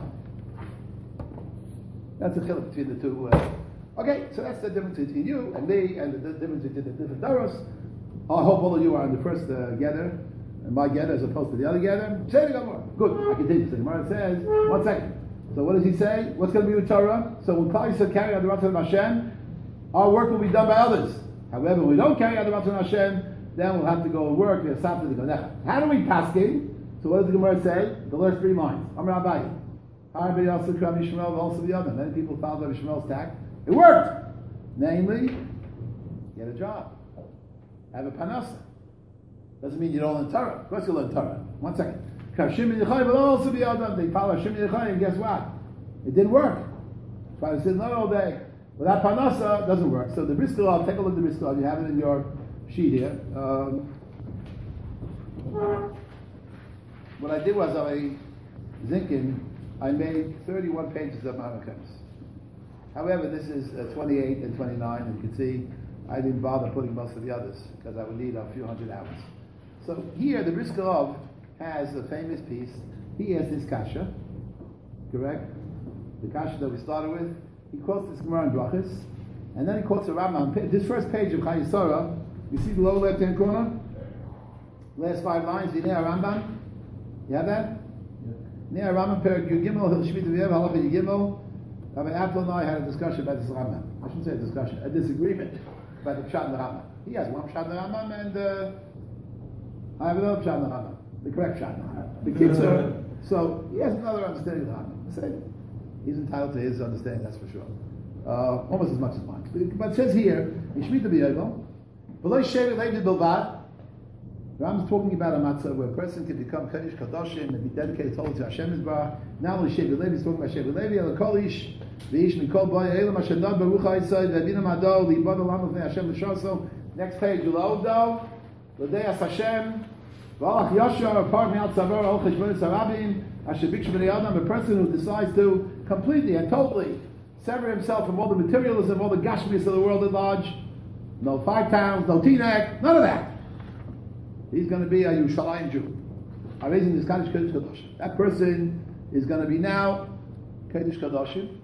That's the chiluk between the two. Okay, so that's the difference between you and me, and the difference between the different doros. I hope all of you are on the first gather, and my gather as opposed to the other gather. Say the Gemara. Good. I continue. So the Gemara says, 1 second. So what does he say? What's going to be with Torah? So when Klal Yisrael carry out the Ratzon of Hashem, our work will be done by others. However, when we don't carry out the Ratzon of Hashem, then we'll have to go and work. How do we paskin? So what does the Gemara say? The last 3 lines. Amar Abaye. Many people followed Rabbi Shmuel's tack. It worked. Namely, get a job. Have a panasa. Doesn't mean you don't learn Torah. Of course you learn Torah. 1 second. Shimon Yochai will also be Adam. They follow Shimon Yochai, and guess what? It didn't work. That's why they said no all day. Without panasa, it doesn't work. So the briskel, take a look at the briskel. You have it in your sheet here. What I did was I made 31 pages of Maimonides. However, this is 28 and 29, and you can see I didn't bother putting most of the others because I would need a few hundred hours. So here, the Briskelov has a famous piece. He has this kasha, correct? The kasha that we started with. He quotes this Gemara in Brachos, and then he quotes a Rambam. This first page of Chayei Sarah, you see the lower left-hand corner? Last 5 lines, you know Rambam? You have that? Near Rambam Perek Yud Gimel Hilshmit V'Yev Halacha Yud Gimel. Rabbi Apfel and I had a discussion about this Rambam. I shouldn't say a discussion, a disagreement about the Pshat in the Rambam. He has one Pshat in the Rambam, and I have another Pshat in the Rambam, the correct Pshat in the Rambam. The Kitzur. So he has another understanding of the Rambam. So he's entitled to his understanding, that's for sure. Almost as much as mine. But it says here, Yishmit V'Yev, V'lo Shevi Levi Bilvad. Ram is talking about a matzah where a person can become Kaddish Kadoshim and be dedicated totally to Hashem Yisbarach. Not only Shevi Levi, he's talking about Shevi Levi, Ela Kol Ish, V'ish Mikol Boy, Elam Hashem Dod Baruch HaYisod, V'Avina Mado, Li'ibad Olam V'nei Hashem L'Shoso. Next page, U'La'ovdo, L'Deas Hashem, V'alach yashar apart me'al tzavar ol cheshbonis harabim asher biksh b'nei adam, a person who decides to completely and totally sever himself from all the materialism, all the gashmis of the world at large. No 5 pounds, no T-neck, none of that. He's going to be a Yerushalayim Jew. I'm raising this Kaddish Kadoshim. That person is going to be now Kaddish Kadoshim.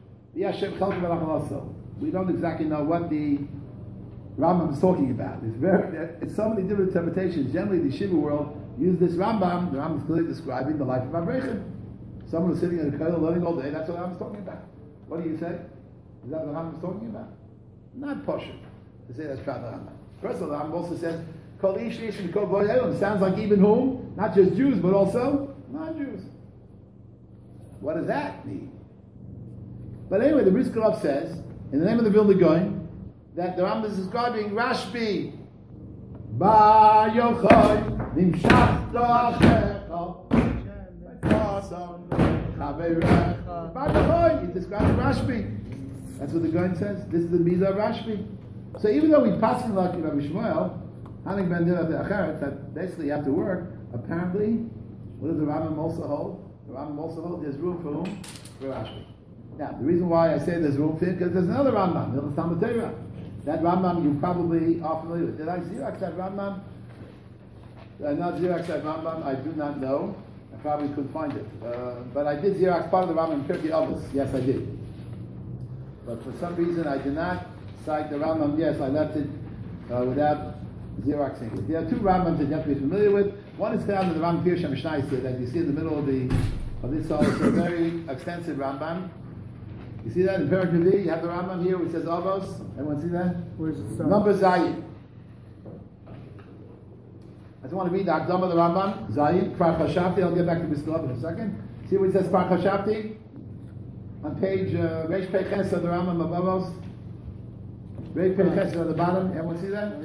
We don't exactly know what the Rambam is talking about. It's so many different interpretations. Generally, the Shiva world use this Rambam. The Rambam is clearly describing the life of Avrechim. Someone is sitting in a kollel learning all day. That's what the Rambam is talking about. What do you say? Is that what the Rambam is talking about? Not Poshet to say that's Prat Rambam. First of all, the Rambam also says, Kol ish ish and kol boy elam. Sounds like even whom? Not just Jews, but also non-Jews. What does that mean? But anyway, the Briskerov says, in the name of the Vilna Gaon, that the Rambam is describing Rashbi. Ba yochai nimshach do'achecha v'kosam chaverecha. Ba yochai, he describes Rashbi. That's what the Gaon says. This is the Midah of Rashbi. So even though we pass like Rabbi Shmuel, Hanik ben Dira de Acheret, that basically you have to work, apparently, what does the Rambam also hold? The Rambam also holds there's room for whom? For Rashbi. Now, the reason why I say there's room for it, because there's another Rambam, Hilchos Talmud Torah. That Rambam you probably are familiar with. Did I Xerox that Rambam? Did I not Xerox that Rambam? I do not know. I probably couldn't find it. But I did Xerox part of the Rambam in Pirkei Avos. Yes, I did. But for some reason I did not cite the Rambam. Yes, I left it without Xeroxing it. There are 2 Rambams that you have to be familiar with. One is found in the Rambam Pirush HaMishnah that you see in the middle of this hall. It's a very extensive Rambam. You see that in Perek Nevi? You have the Rambam here which says Avos. Everyone see that? Where's it start? Number Zayin. I just want to read the Akdama of the Rambam. Zayin, Kfar Chashavti. I'll get back to Briskerov in a second. See what it says Kfar Chashavti? On page Reish Pei Ches of the Rambam of Avos. Reish Pei Ches at the bottom. Everyone see that?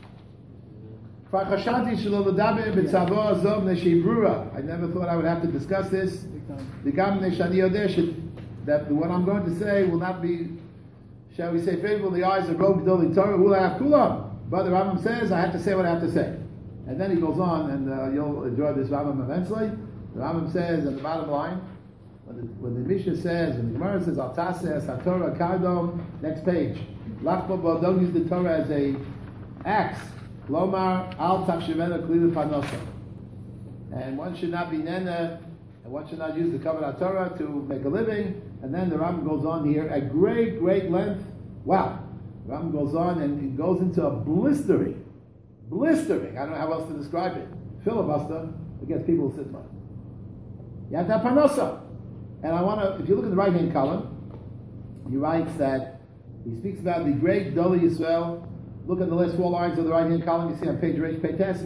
Kfar Chashavti shelo l'daber b'tzavo azov neshei brura. I never thought I would have to discuss this. V'gam neshani yodeh that what I'm going to say will not be, shall we say, favorable in the eyes of Rov Gedolei Torah, who I have kulam. But the Rambam says, I have to say what I have to say. And then he goes on, and you'll enjoy this Rambam eventually. The Rambam says, at the bottom line, when the Mishnah says, when the Gemara says, Al Taseh, Satorah, Kardom, next page. Lachbo, don't use the Torah as a axe. Lomar, Al Tachshivena, Klila Panosa. And one should not be Nena, and one should not use the Kabbalah Torah to make a living. And then the Rambam goes on here at great, great length. Wow. The Rambam goes on and it goes into a blistering, I don't know how else to describe it, filibuster against people who sit by. You have to have panosa. And I want to, if you look at the right-hand column, he writes that, he speaks about the great Doli Yisrael. Look at the last 4 lines of the right-hand column, you see on page Reish Pei Tes,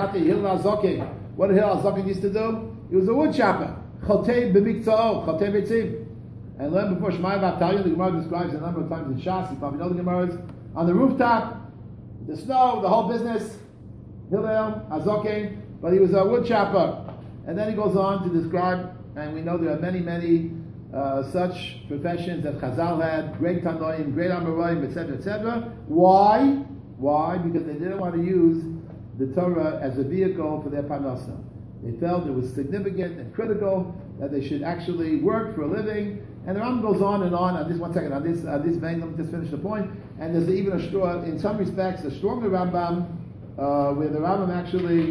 what did Hillel HaZokin used to do? He was a wood chopper. Chotei b'miktza'o, chotei b'tzim. And learn before Shemai V'Avtalya, the Gemara describes a number of times in Shas, you probably know the Gemaras, on the rooftop, the snow, the whole business, Hillel HaZokin, but he was a wood chopper. And then he goes on to describe, and we know there are many, many such professions that Chazal had, great Tanoim, great Amoraim, etc., etc. Why? Why? Because they didn't want to use the Torah as a vehicle for their parnasa. They felt it was significant and critical that they should actually work for a living. And the Rambam goes on and on this 1 second, on this vein, let me just finish the point. And there's even in some respects, a stronger Rambam, where the Rambam actually,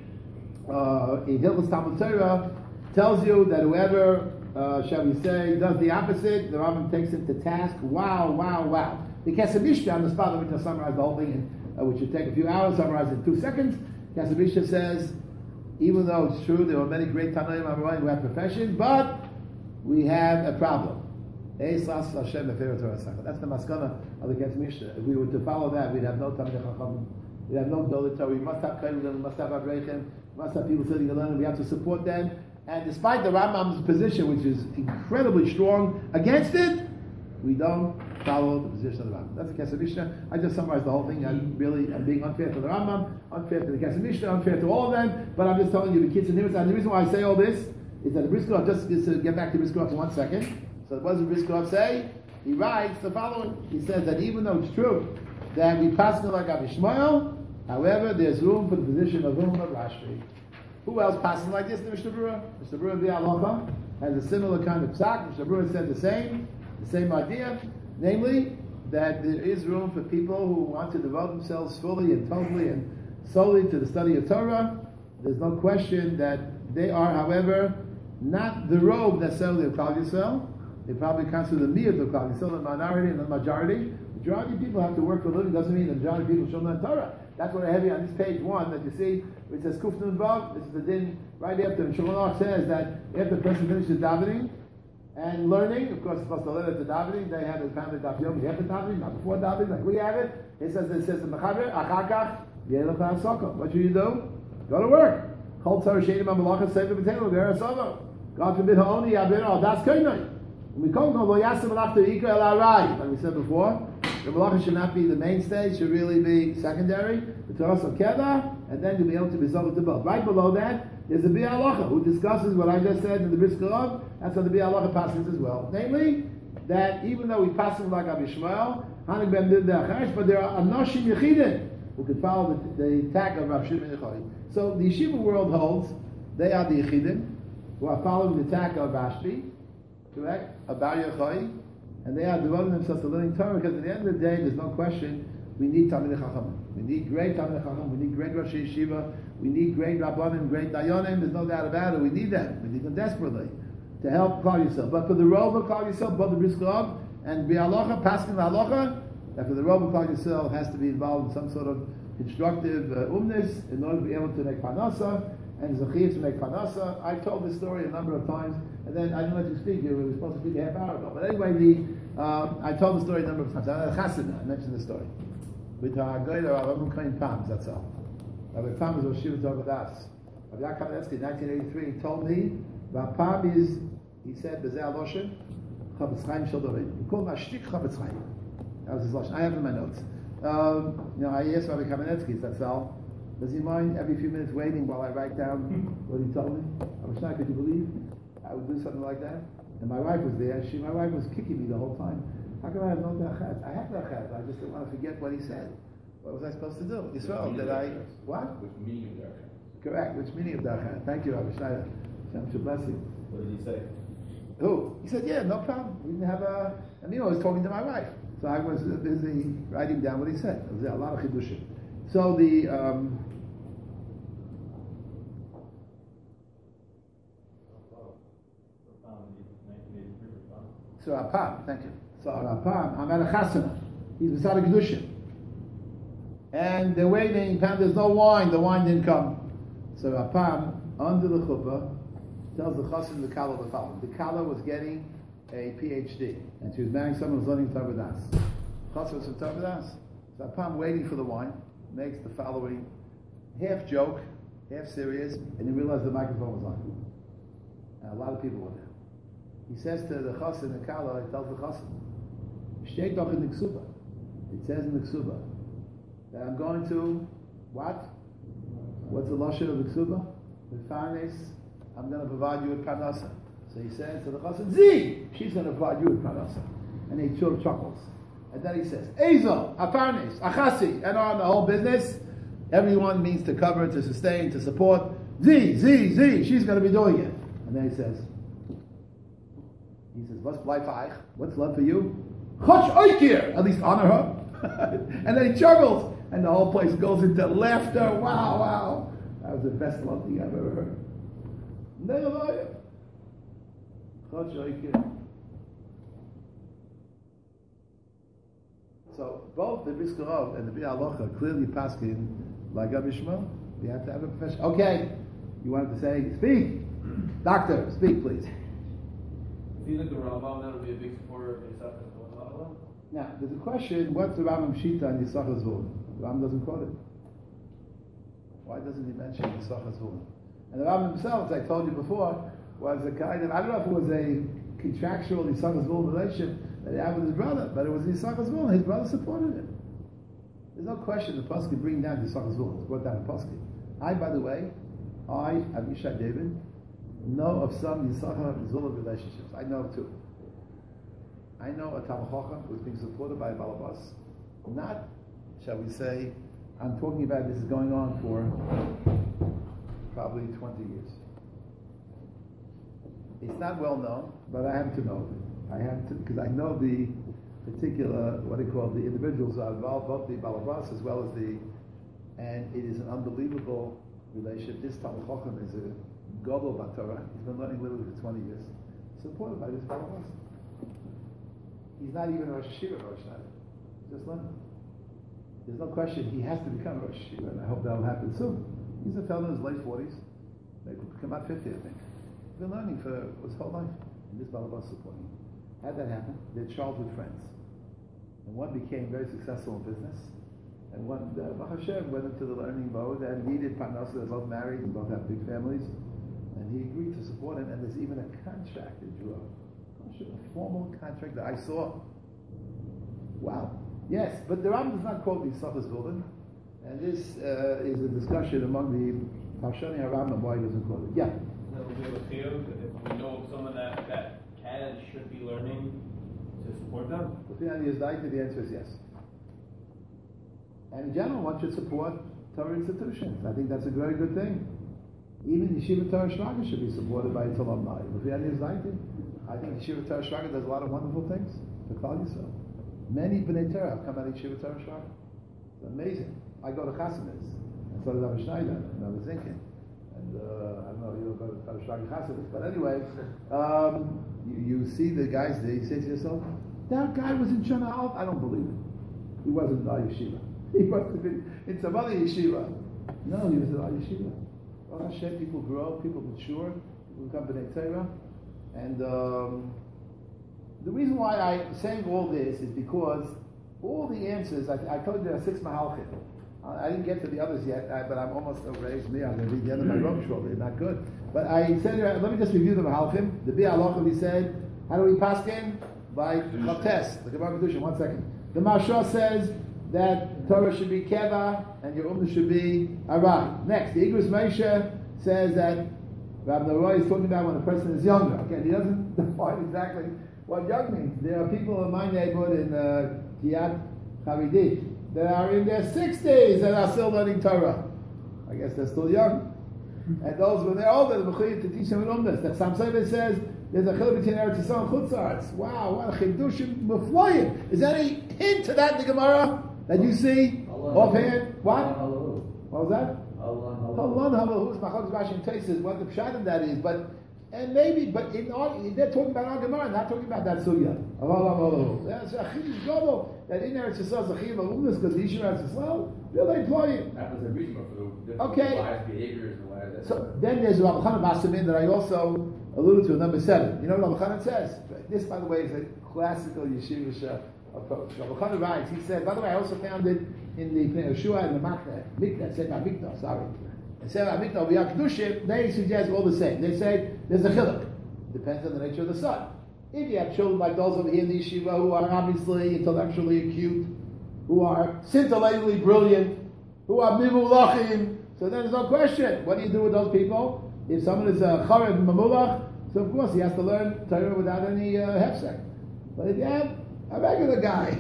in Hilchos Talmud Torah, tells you that whoever, shall we say, does the opposite, the Rambam takes it to task. Wow, wow, wow. The Kesef Mishnah on the spot, let me just summarize the whole thing, which would take a few hours, summarize it in 2 seconds. Kesef Mishnah says, even though it's true there were many great Tanoim Amoraim who had professions, but we have a problem. That's the maskana of the Kesef Mishnah. If we were to follow that, we'd have no Talmidei Chachamim, we'd have no Gedolei Torah. We must have Kohenim, we must have Avreichim, we must have people sitting alone, and we have to support them. And despite the Rambam's position, which is incredibly strong against it, we don't follow the position of the Rambam. That's the Kesef Mishnah. I just summarized the whole thing. I'm being unfair to the Rambam, unfair to the Kesef Mishnah, unfair to all of them, but I'm just telling you the kids and the reason why I say all this is that the Briskerov, just to get back to Briskerov for 1 second. So what does the Briskerov say? He writes the following. He says that even though it's true that we pass like Rabbi Shmuel, however, there's room for the position of Rashbi. Who else passes like this? The Mishnah Berurah. Mishnah Berurah the Halacha has a similar kind of psak. Mishnah Berurah said the same idea, namely that there is room for people who want to devote themselves fully and totally and solely to the study of Torah. There's no question that they are, however, not the robe necessarily of Klal Yisrael. They probably constitute the miyut of Klal Yisrael, the minority and the majority. The majority of people have to work for a living. Doesn't mean the majority of people should learn Torah. That's what I have here on this page 1 that you see, where it says Kuf Nun Vav. This is the din right after. And Shulchan Aruch says that after the person finishes davening and learning, of course, it's supposed to learn at the davening. They have the family daf yomi after davening, not before davening, like we have it. It says the Mechaber Achakach Yelech Ha'asaka. What should you do? Go to work. Kol Torah Sheinim HaMalacha Sefer B'Tenu V'Eretz Sava. God forbid Ha'oni Yabir Al Das Koinai. We call them Lo Yasim Malach Ika El Arai. Like we said before, the Malacha should not be the mainstay. Should really be secondary. The Torah Sokeda, and then you'll be able to be solved to both. Right below that, there's the Bi'al Halacha, who discusses what I just said in the Brisker of. That's on the Bi'al Halacha passes as well. Namely, that even though we pass them like Rabbi Shmuel, Hanik ben Did but there are Anoshim Yechidim who could follow the attack of Rav Shimon Yochai. So the yeshiva world holds they are the Yechidim who are following the attack of Rashbi, correct? Of Bar Yochai, and they are devoting themselves to learning Torah because at the end of the day, there's no question we need Talmidei Chachamim. We need great Talmidei Chachamim. We need great Rosh Yeshiva. We need great Rabbanim, great Dayanim. There's no doubt about it. We need them. We need them desperately to help Klal Yisrael. But for the role of Klal Yisrael, both the Brisker of and Bi'alacha, Paskin Halacha, that for the role of Klal Yisrael has to be involved in some sort of constructive umnis in order to be able to make panasa and zachir to make panasa. I've told this story a number of times, and then I didn't let you speak here. We were supposed to speak a half hour ago. But anyway, I told the story a number of times. I'm a chassid. I mentioned the story with Ha'agoyda Rav Kain Pam. That's all. Rabbi Pam was Shiva Torah Das. Rabbi Yaakov Kamenetsky, 1983, he told me Rabbi Pam is. He said, "Bezeh Aloshen Chavetz Chaim Shel Dovid." He called him Ashtik Chavetz Chaim. That was his lashon. I have it in my notes. I asked Rabbi Kamenetsky, that's all. Does he mind every few minutes waiting while I write down what he told me? I was shocked. Could you believe I would do something like that? And my wife was there. My wife was kicking me the whole time. How come I have no dachat? I have dachat. I just didn't want to forget what he said. What was I supposed to do? Yisrael, did I? What? Which meaning of dachat? Correct. Which meaning of dachat? Thank you, Rabbi Schneider. Shem should bless you. What did he say? Who? He said, yeah, no problem. We didn't have a... I mean, I was talking to my wife. So I was busy writing down what he said. There was a lot of chidushim. So the... So Rapam, thank you. So Rapam, I'm at a chasana. He's beside a kedushim. And they're waiting, there's no wine, the wine didn't come. So Rapam, under the chuppah, tells the chassan the Kala the following. The Kala was getting a PhD, and she was marrying someone who was learning Torah Das. Chassan was from Torah Das. So Rapam, waiting for the wine, makes the following half joke, half serious, and he realized the microphone was on. And a lot of people were there. He says to the chassan, the Kala, he tells the chassan, Shtei doch in the Ksuba. It says in the Ksuba that I'm going to, what? What's the lashon of the Ksuba? The Farnes, I'm going to provide you with Parnasa. So he says to the chassan, Z! She's going to provide you with Parnasa. And he chuckles. And then he says, Ezo, Afarnes, Achasi, and on the whole business. Everyone means to cover, to sustain, to support. Z, she's going to be doing it. And then he says, what's life for Eich? What's love for you? Chosh Oikir! At least honor her. And then he chuckles, and the whole place goes into laughter. Wow. That was the best love thing I've ever heard. Chosh Oikir. So both the Brisker Rov and the Bi'al Halacha clearly paskin like Rabbi Shmuel. We have to have a profession. Okay, you wanted to say, speak. Doctor, speak please. Do you think the Rambam that would be a big supporter of Yisachar Zvul? Now, there's a question, what's the Rambam Shita on Yisachar Zvul? The Rambam doesn't quote it. Why doesn't he mention Yisachar Zvul? And the Rambam himself, as I told you before, was a kind of, I don't know if it was a contractual Yisachar Zvul relationship that he had with his brother, but it was Yisachar Zvul, and his brother supported him. There's no question the Pasuk bring down Yisachar Zvul. It's brought down the Pasuk. By the way, Avishai David, know of some Yisachar Zvul relationships. I know of two. I know a Talmid Chacham who's being supported by a Balabas. Not, shall we say, I'm talking about this is going on for probably 20 years. It's not well known, but I have to know it. I have to, because I know the particular, what they call the individuals who are involved, both the balabas as well as and it is an unbelievable relationship. This Talmud Chacham is a gadol b'Torah. He's been learning literally for 20 years. Supported by this balabas. He's not even a Rosh Yeshiva, Rosh Hashanah. Just learning. There's no question he has to become a Rosh Yeshiva, and I hope that will happen soon. He's a fellow in his late 40s. Maybe he'll come out 50, I think. He's been learning for his whole life. And this balabas supporting him. How'd that happen? They're childhood friends. And one became very successful in business. And one, Baruch Hashem, went into the learning mode and needed parnasa. They're both married and both have big families. And he agreed to support him. And there's even a contract that drew up. A formal contract that I saw. Wow. Yes, but the Rambam does not quote the Sofas Gulden. And this is a discussion among the Parshani HaRambam why he doesn't quote it. Yeah. That would be a chiyuv, if we know of someone that can and should be learning to support them. The answer is yes. And in general, one should support Torah institutions. I think that's a very good thing. Even Yeshiva Torah Shraga should be supported by its alumni. I think Yeshiva Torah Shraga does a lot of wonderful things to Klal Yisrael. Many B'nai Torah have come out of Yeshiva Torah Shraga. It's amazing. I go to Chassidus, and so does Rabbi Schneider, and Rabbi Zinkin. And I don't know, you don't go to Torah Shraga Chassidus, but anyway, you see the guys there, you say to yourself, that guy was in Shana Aleph? I don't believe it. He wasn't in our yeshiva. He must have been in some other yeshiva. No, he was in our yeshiva. Baruch Hashem, people grow, people mature, people become B'nai Torah. And the reason why I'm saying all this is because all the answers, I told you there are 6 mahalchim. I didn't get to the others yet, but I'm almost over age. I'm going to read the end of my robe shortly. Not good. But I said, let me just review the mahalchim. The Bi Halacha, we said, how do we paskin? By Chates, the Gemara Kedushin. 1 second. The Mashal says that Torah should be Keva and your Ummah should be Arai. Next, the Igros Moshe says that Rabbi Noroi is talking about when a person is younger. Okay, he doesn't define exactly what young means. There are people in my neighborhood in Kiryat Charidit that are in their 60s and are still learning Torah. I guess they're still young. And those when they're older, the Mechuyev to teach them in Umdas. That Sam Sefer says there's a chiluk between Eretz Yisrael and Chutz La'aretz. Wow, what a chidushim mufloyim. Is there any hint to that in the Gemara that you see offhand? What? What was that? Allah, who's Machlokas Rashi and Tosfos, what the pshat of that is, but they're talking about our Gemara, not talking about that sugya. That's a chidush gadol that in Eretz Yisrael is a chiyuv of Umdas because the issue of Eretz Yisrael, they'll employ it. That was the reason for the Okay. biased behaviors and why that. So then there's Rabbi Chanan Bassamin that I also alluded to, number 7. You know what Rabbi Chanan says? This, by the way, is a classical yeshivish approach. Rabbi Chanan writes, he said, by the way, I also found it in the Pnei Yehoshua and the Mikneh, Sefer Mikneh, sorry. And Sefer Mikneh, we have Kedushim, they suggest all the same. They say, there's a chiluk. Depends on the nature of the son. If you have children like those over here in the yeshiva who are obviously intellectually acute, who are scintillatingly brilliant, who are mimulachim, so then there's no question. What do you do with those people? If someone is a charev mamulach, so of course he has to learn Torah without any hefsek. But if you have a regular guy,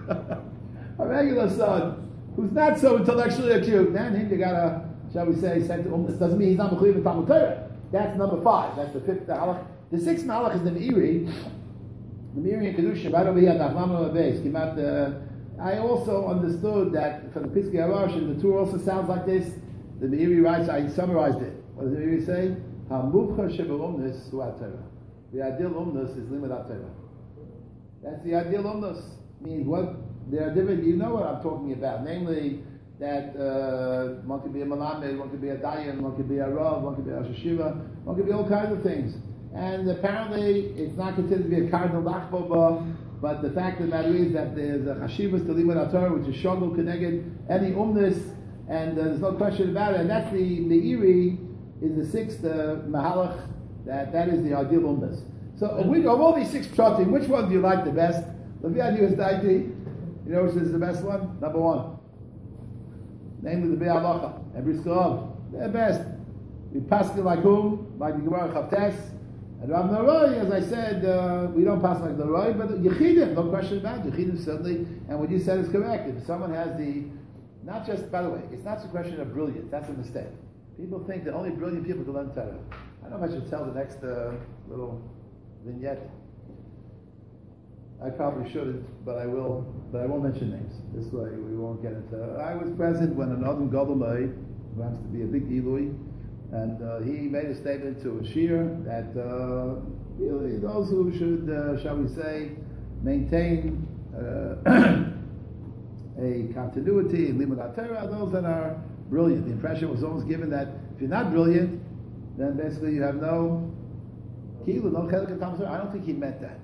a regular son, who's not so intellectually acute, then him you gotta, shall we say, send to Umdas. Doesn't mean he's not mechuyev in Talmud Torah. That's number 5. That's the 5th halach. The 6th halach is the Meiri. The Meiri and Kedusha, right over here at Nachman Beis, came out. I also understood that from the Piskei Harash, and the Tur also sounds like this. The Meiri writes, I summarized it. What does the Meiri say? HaMubcha Shebel Umnus Hu HaTorah. The ideal Umnus is Limud HaTorah. That's the ideal Umnus. Means what? There are different, you know what I'm talking about. Namely, that one could be a Malamed, one could be a Dayan, one could be a Rav, one could be a Rosh Yeshiva, one could be all kinds of things. And apparently, it's not considered to be a cardinal lachboba, but the fact of the matter is that there's a chashivas to limud HaTorah, which is shogul keneged any umnis, and there's no question about it. And that's the Meiri is the 6th mahalach, that is the ideal umnis. So of all these 6 pshatim, which one do you like the best? Levi Anius Daiti, you know which is the best one? Number 1. Namely the Bi Halacha and Bris Korov. They're best. We pass it like whom? Like the Gemara Chavtes. And Rav Noroi, as I said, we don't pass like Noroi, but Yechidim, no question about it. Yechidim certainly, and what you said is correct. If someone has not just, by the way, it's not a question of brilliance, that's a mistake. People think that only brilliant people can learn Torah. I don't know if I should tell the next little vignette. I probably shouldn't, but I will. But I won't mention names. This way we won't get into. I was present when an Adam Gadol Ma'id, who happens to be a big Eloi, and he made a statement to a shir that really those who should, shall we say, maintain a continuity in Limud HaTorah, those that are brilliant. The impression was always given that if you're not brilliant, then basically you have no kilu, no chelik in Talmud Torah. I don't think he meant that.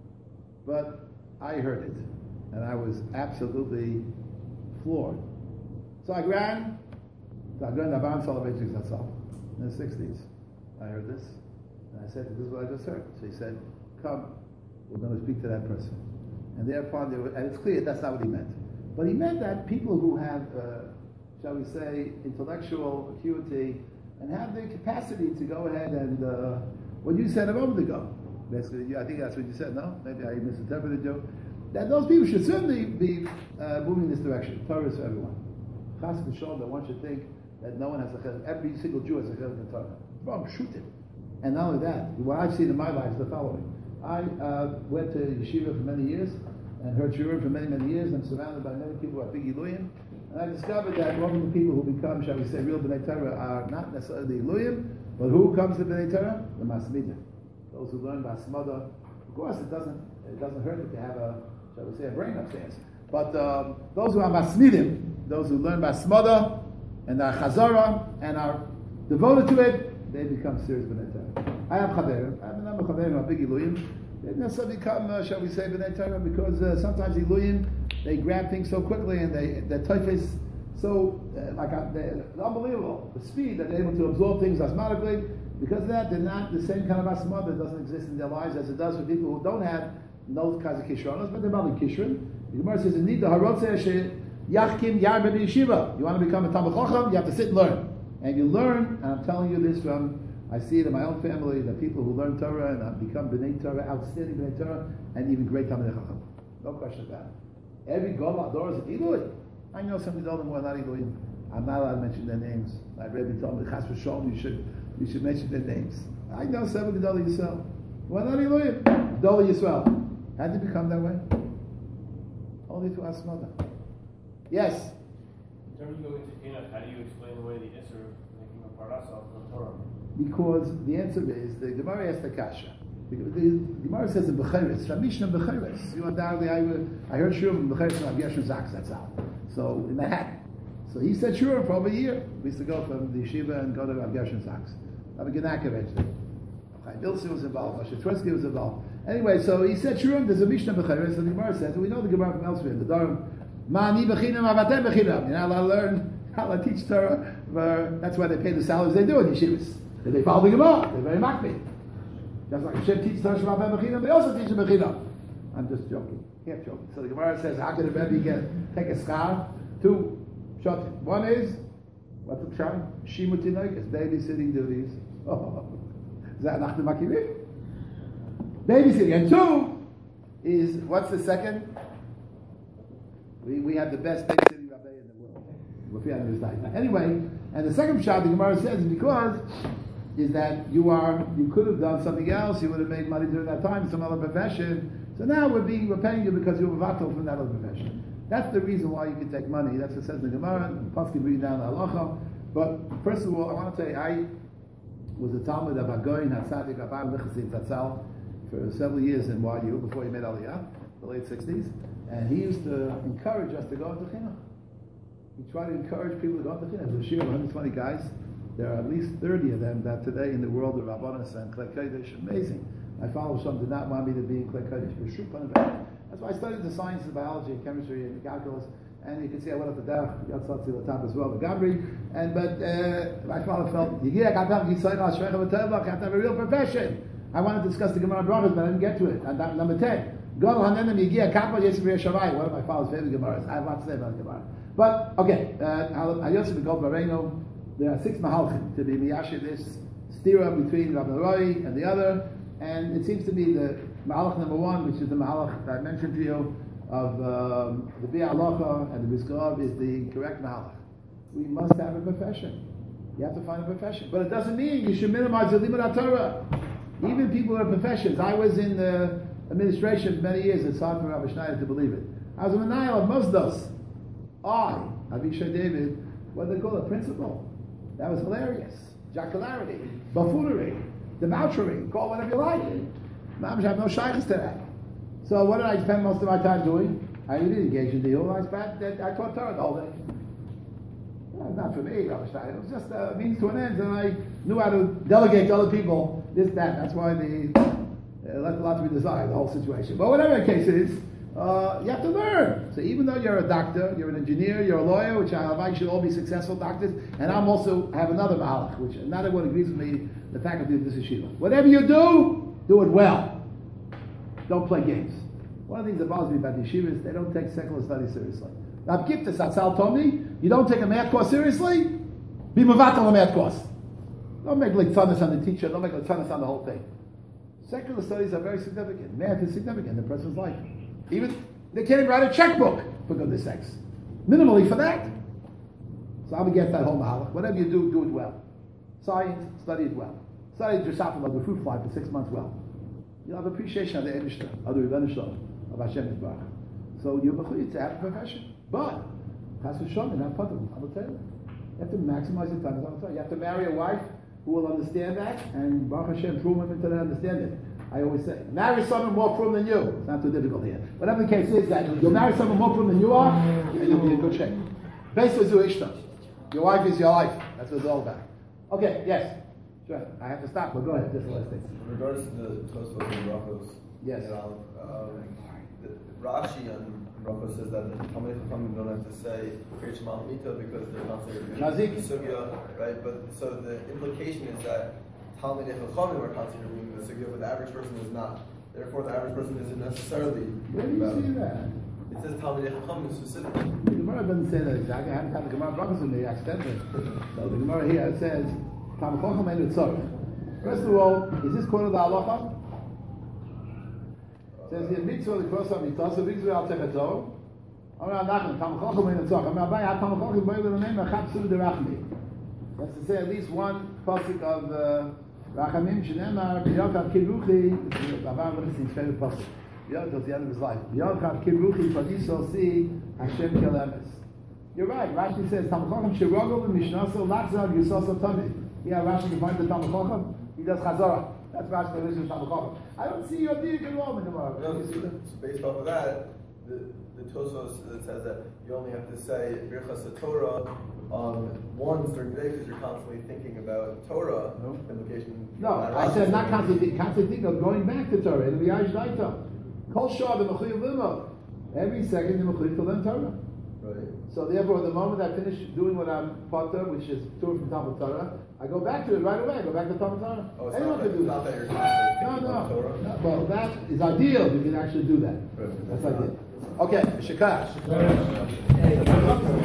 But I heard it, and I was absolutely floored. So I ran to Aban Soloveitchik Zatzal in the 60s. I heard this, and I said, this is what I just heard. So he said, come, we're going to speak to that person. And thereupon, and it's clear that's not what he meant. But he meant that people who have, shall we say, intellectual acuity, and have the capacity to go ahead and, what you said a moment ago, basically, I think that's what you said, no? Maybe I misinterpreted you. That those people should certainly be moving in this direction. Torah is for everyone. Chas v'sholom, that one should think that no one has a chelik. Every single Jew has a chelik in Torah. Boom, shoot it. And not only that, what I've seen in my life is the following. I went to yeshiva for many years, and heard shiurim for many, many years. I'm surrounded by many people who are big Iluyim. And I discovered that most of the people who become, shall we say, real B'nai Torah are not necessarily Iluyim, but who comes to B'nai Torah? The Masmidim. Those who learn Basmada. Of course, it doesn't hurt if they have a, shall we say, a brain upstairs. But those who are Masmidim, those who learn Basmada and are Chazara and are devoted to it, they become serious B'nai Torah. I have Chaverim. I have a number of Chaverim who are big Iluyim. They don't necessarily become, shall we say, B'nai Torah, because sometimes Iluyim, they grab things so quickly and their type is so they're unbelievable. The speed that they're able to absorb things osmotically. Because of that, they're not the same kind of asma that doesn't exist in their lives as it does for people who don't have those kinds of kishronos, but they're probably kishron. The Gemara says, "Need the harotzeh yachkim yarbe yeshiva." You want to become a Talmid Chacham, you have to sit and learn. And you learn, and I'm telling you this from, I see it in my own family, that people who learn Torah and have become B'nai Torah, outstanding B'nai Torah, and even great Talmid Chacham. No question about it. Every Gadol Ador is an Ilui. I know some Gedolim who are not Iluim. I'm not allowed to mention their names. My Rebbe told me, Chas v'Sholom, you should mention their names. I know seven Gedolei Yisrael. Why not Elohim? Gedolei Yisrael. How did it become that way? Only through Asmada. Yes? In terms of going to Enoch, how do you explain away the Isser of making a parasa from Torah? Because the answer is, the Gemara asked the Kasha. The Gemara says in Becheres, Ramishna Becheres. You undoubtedly, I heard Shur from Becheres from Gershon Zaks, that's how. So, in Manhattan. So he said Shur for over a year. We used to go from the yeshiva and go to Gershon Zaks. Rabbi Genakovich, Chaim Bilsi was involved, Moshe Tversky was involved. Anyway, so he said, Shurim, there's a Mishnah B'Cheres, and the Gemara says, and we know the Gemara from elsewhere, the Dharam, Ma'ani B'Chinam, Avatem B'Chinam. You're not allowed to learn how to teach Torah, that's why they pay the salaries they do in yeshivas. They follow the Gemara, they're very makbid. Just like Hashem teaches Torah Shabbat B'Chinam, they also teach B'Chinam. I'm just joking, half joking. So the Gemara says, how can a Rebbe take a schar? Two shotim. One is, what's the pshat? Shimutinoik is babysitting duties. Is that nach dem Makivim? Babysitting. And two is, what's the second? We have the best babysitting rabbi in the world. Anyway, and the second pshat the Gemara says is because is that you could have done something else, you would have made money during that time, some other profession. So now we're paying you because you were vatal from that other profession. That's the reason why you can take money. That's what it says in the Gemara. Pasuk bring down the halacha. But first of all, I want to say I was a Talmud of Agoyin HaTzadik Avraham Lichtenstein Zatzal for several years in YU before he made Aliyah, the late 60s. And he used to encourage us to go into Chinuch. He tried to encourage people to go into Chinuch. There's a shir of 120 guys. There are at least 30 of them that today in the world of Rabbanos and Klei Kodesh, amazing. My father some did not want me to be in Klei Kodesh. That's why I studied the science of biology and chemistry and calculus. And you can see I went up the Derech, Yatzatzi Latab as well, the Gabri. But my father felt, you have to have a real profession. I wanted to discuss the Gemara Brachos, but I didn't get to it. And number 10, Gol Hanenem Yigia Kappa Yesivir Shavai, one of my father's favorite Gemaras. I have lots to say about the Gemara. But, okay, Yosef Gol Bareno, there are 6 Mahalchim to be Miyashi, this stira between Rabbi Roy and the other. And it seems to be the Mahalach number 1, which is the Mahalach that I mentioned to you, of the Bi'alacha and the Rizkov is the correct Mahalach. We must have a profession. You have to find a profession. But it doesn't mean you should minimize the limit of Torah. Even people who are professions. I was in the administration for many years. It's hard for Rabbi Schneider to believe it. I was a Menayel of Mosdos. Avishai David, what do they call it? Principal. That was hilarious. Jocularity, buffoonery, debauchery, call it whatever you like. I have no shyness to that. So what did I spend most of my time doing? I didn't engage in deal. I taught Torah the whole day. Not for me, Rabbi Stein. It was just a means to an end, and I knew how to delegate to other people this, that. That's why they left a lot to be desired, the whole situation. But whatever the case is, you have to learn. So even though you're a doctor, you're an engineer, you're a lawyer, which I invite you should all be successful doctors, and I'm also have another malach, which not everyone agrees with me, the faculty of this yeshiva. Whatever you do it well. Don't play games. One of the things that bothers me about the yeshiva is they don't take secular studies seriously. Now, Giftas Atzal told me, you don't take a math course seriously, be mevatel a math course. Don't make lectiones on the teacher, don't make lectiones on the whole thing. Secular studies are very significant. Math is significant in a person's life. Even, they can't even write a checkbook, for goodness sakes. Minimally for that. So I'm against that whole mahalach. Whatever you do, do it well. Science, study it well. Study Drosophila, the fruit fly, for 6 months well. You'll have appreciation of the Eibishter, of the Rebbeinu Shalom, of Hashem Yisbarach. So you're mechuyev to have a profession. But, Chas v'shalom, not patur. I will tell you. You have to maximize your time. You have to marry a wife who will understand that, and Baruch Hashem, prove women to understand it. I always say, marry someone more prum than you. It's not too difficult here. Whatever the case is, that you'll marry someone more prum than you are, and you'll be in good shape. Basically, your wife is your life. That's what it's all about. Okay, yes. Sure. I have to stop, but go ahead. Just the last thing. In regards to the Tosfos and Brachos, yes. Rashi and Brachos says that the Talmidei Chachamim don't have to say Kriyat Shema Mita because they're not saying the sugya, right? But so the implication is that Talmidei Chachamim are constantly reading the sugya, but the average person is not. Therefore, the average person isn't necessarily. Where do you see that? It says Talmidei Chachamim specifically. The Gemara doesn't say that exactly. I haven't had the Gemara Brachos with me accidentally. So the Gemara here says. First of all, is this quoted the halacha? It says here, mitzvah l'krosa mitasa, mitzvah al techato. Amar Nachman, tamachochem ein etzach. Amar Abai, ha tamachochem boi l'nei mechab su derachmi. That's to say at least one pasuk of Rachamim, shenemar, b'yokav kiruchi, Avar Mechis, his favorite pasuk. B'yokav, till the end of his life. B'yokav kiruchi, padisol si, Hashem kel emes. You're right, Rashi says, tamachochem shirogol v'mishnaso, lachzav yisosov tamid. Yeah, Rashi can find the Talmud Chacham. He does Chazorah. That's Rashi's definition of Talmud Chacham. I don't see your diuk at all in the Gemara. No, so based off of that, the Tosfos that says that you only have to say Birchas Torah once during the day because you're constantly thinking about Torah. No. Implication. No, I said not constantly think of going back to Torah. It'll be Aish Daita. Kol Shah the Mechuyev Limo. Every second you're Mechuyev to learn Torah. Right. So therefore, the moment I finish doing what I'm potter, which is Torah from Talmud Torah, I go back to it right away. I go back to Talmud Torah. Oh, Anyone can do not that. that you're constantly thinking about No. Torah. Well, that is ideal. You can actually do that. Right. That's ideal. Okay, Shekar. Hey,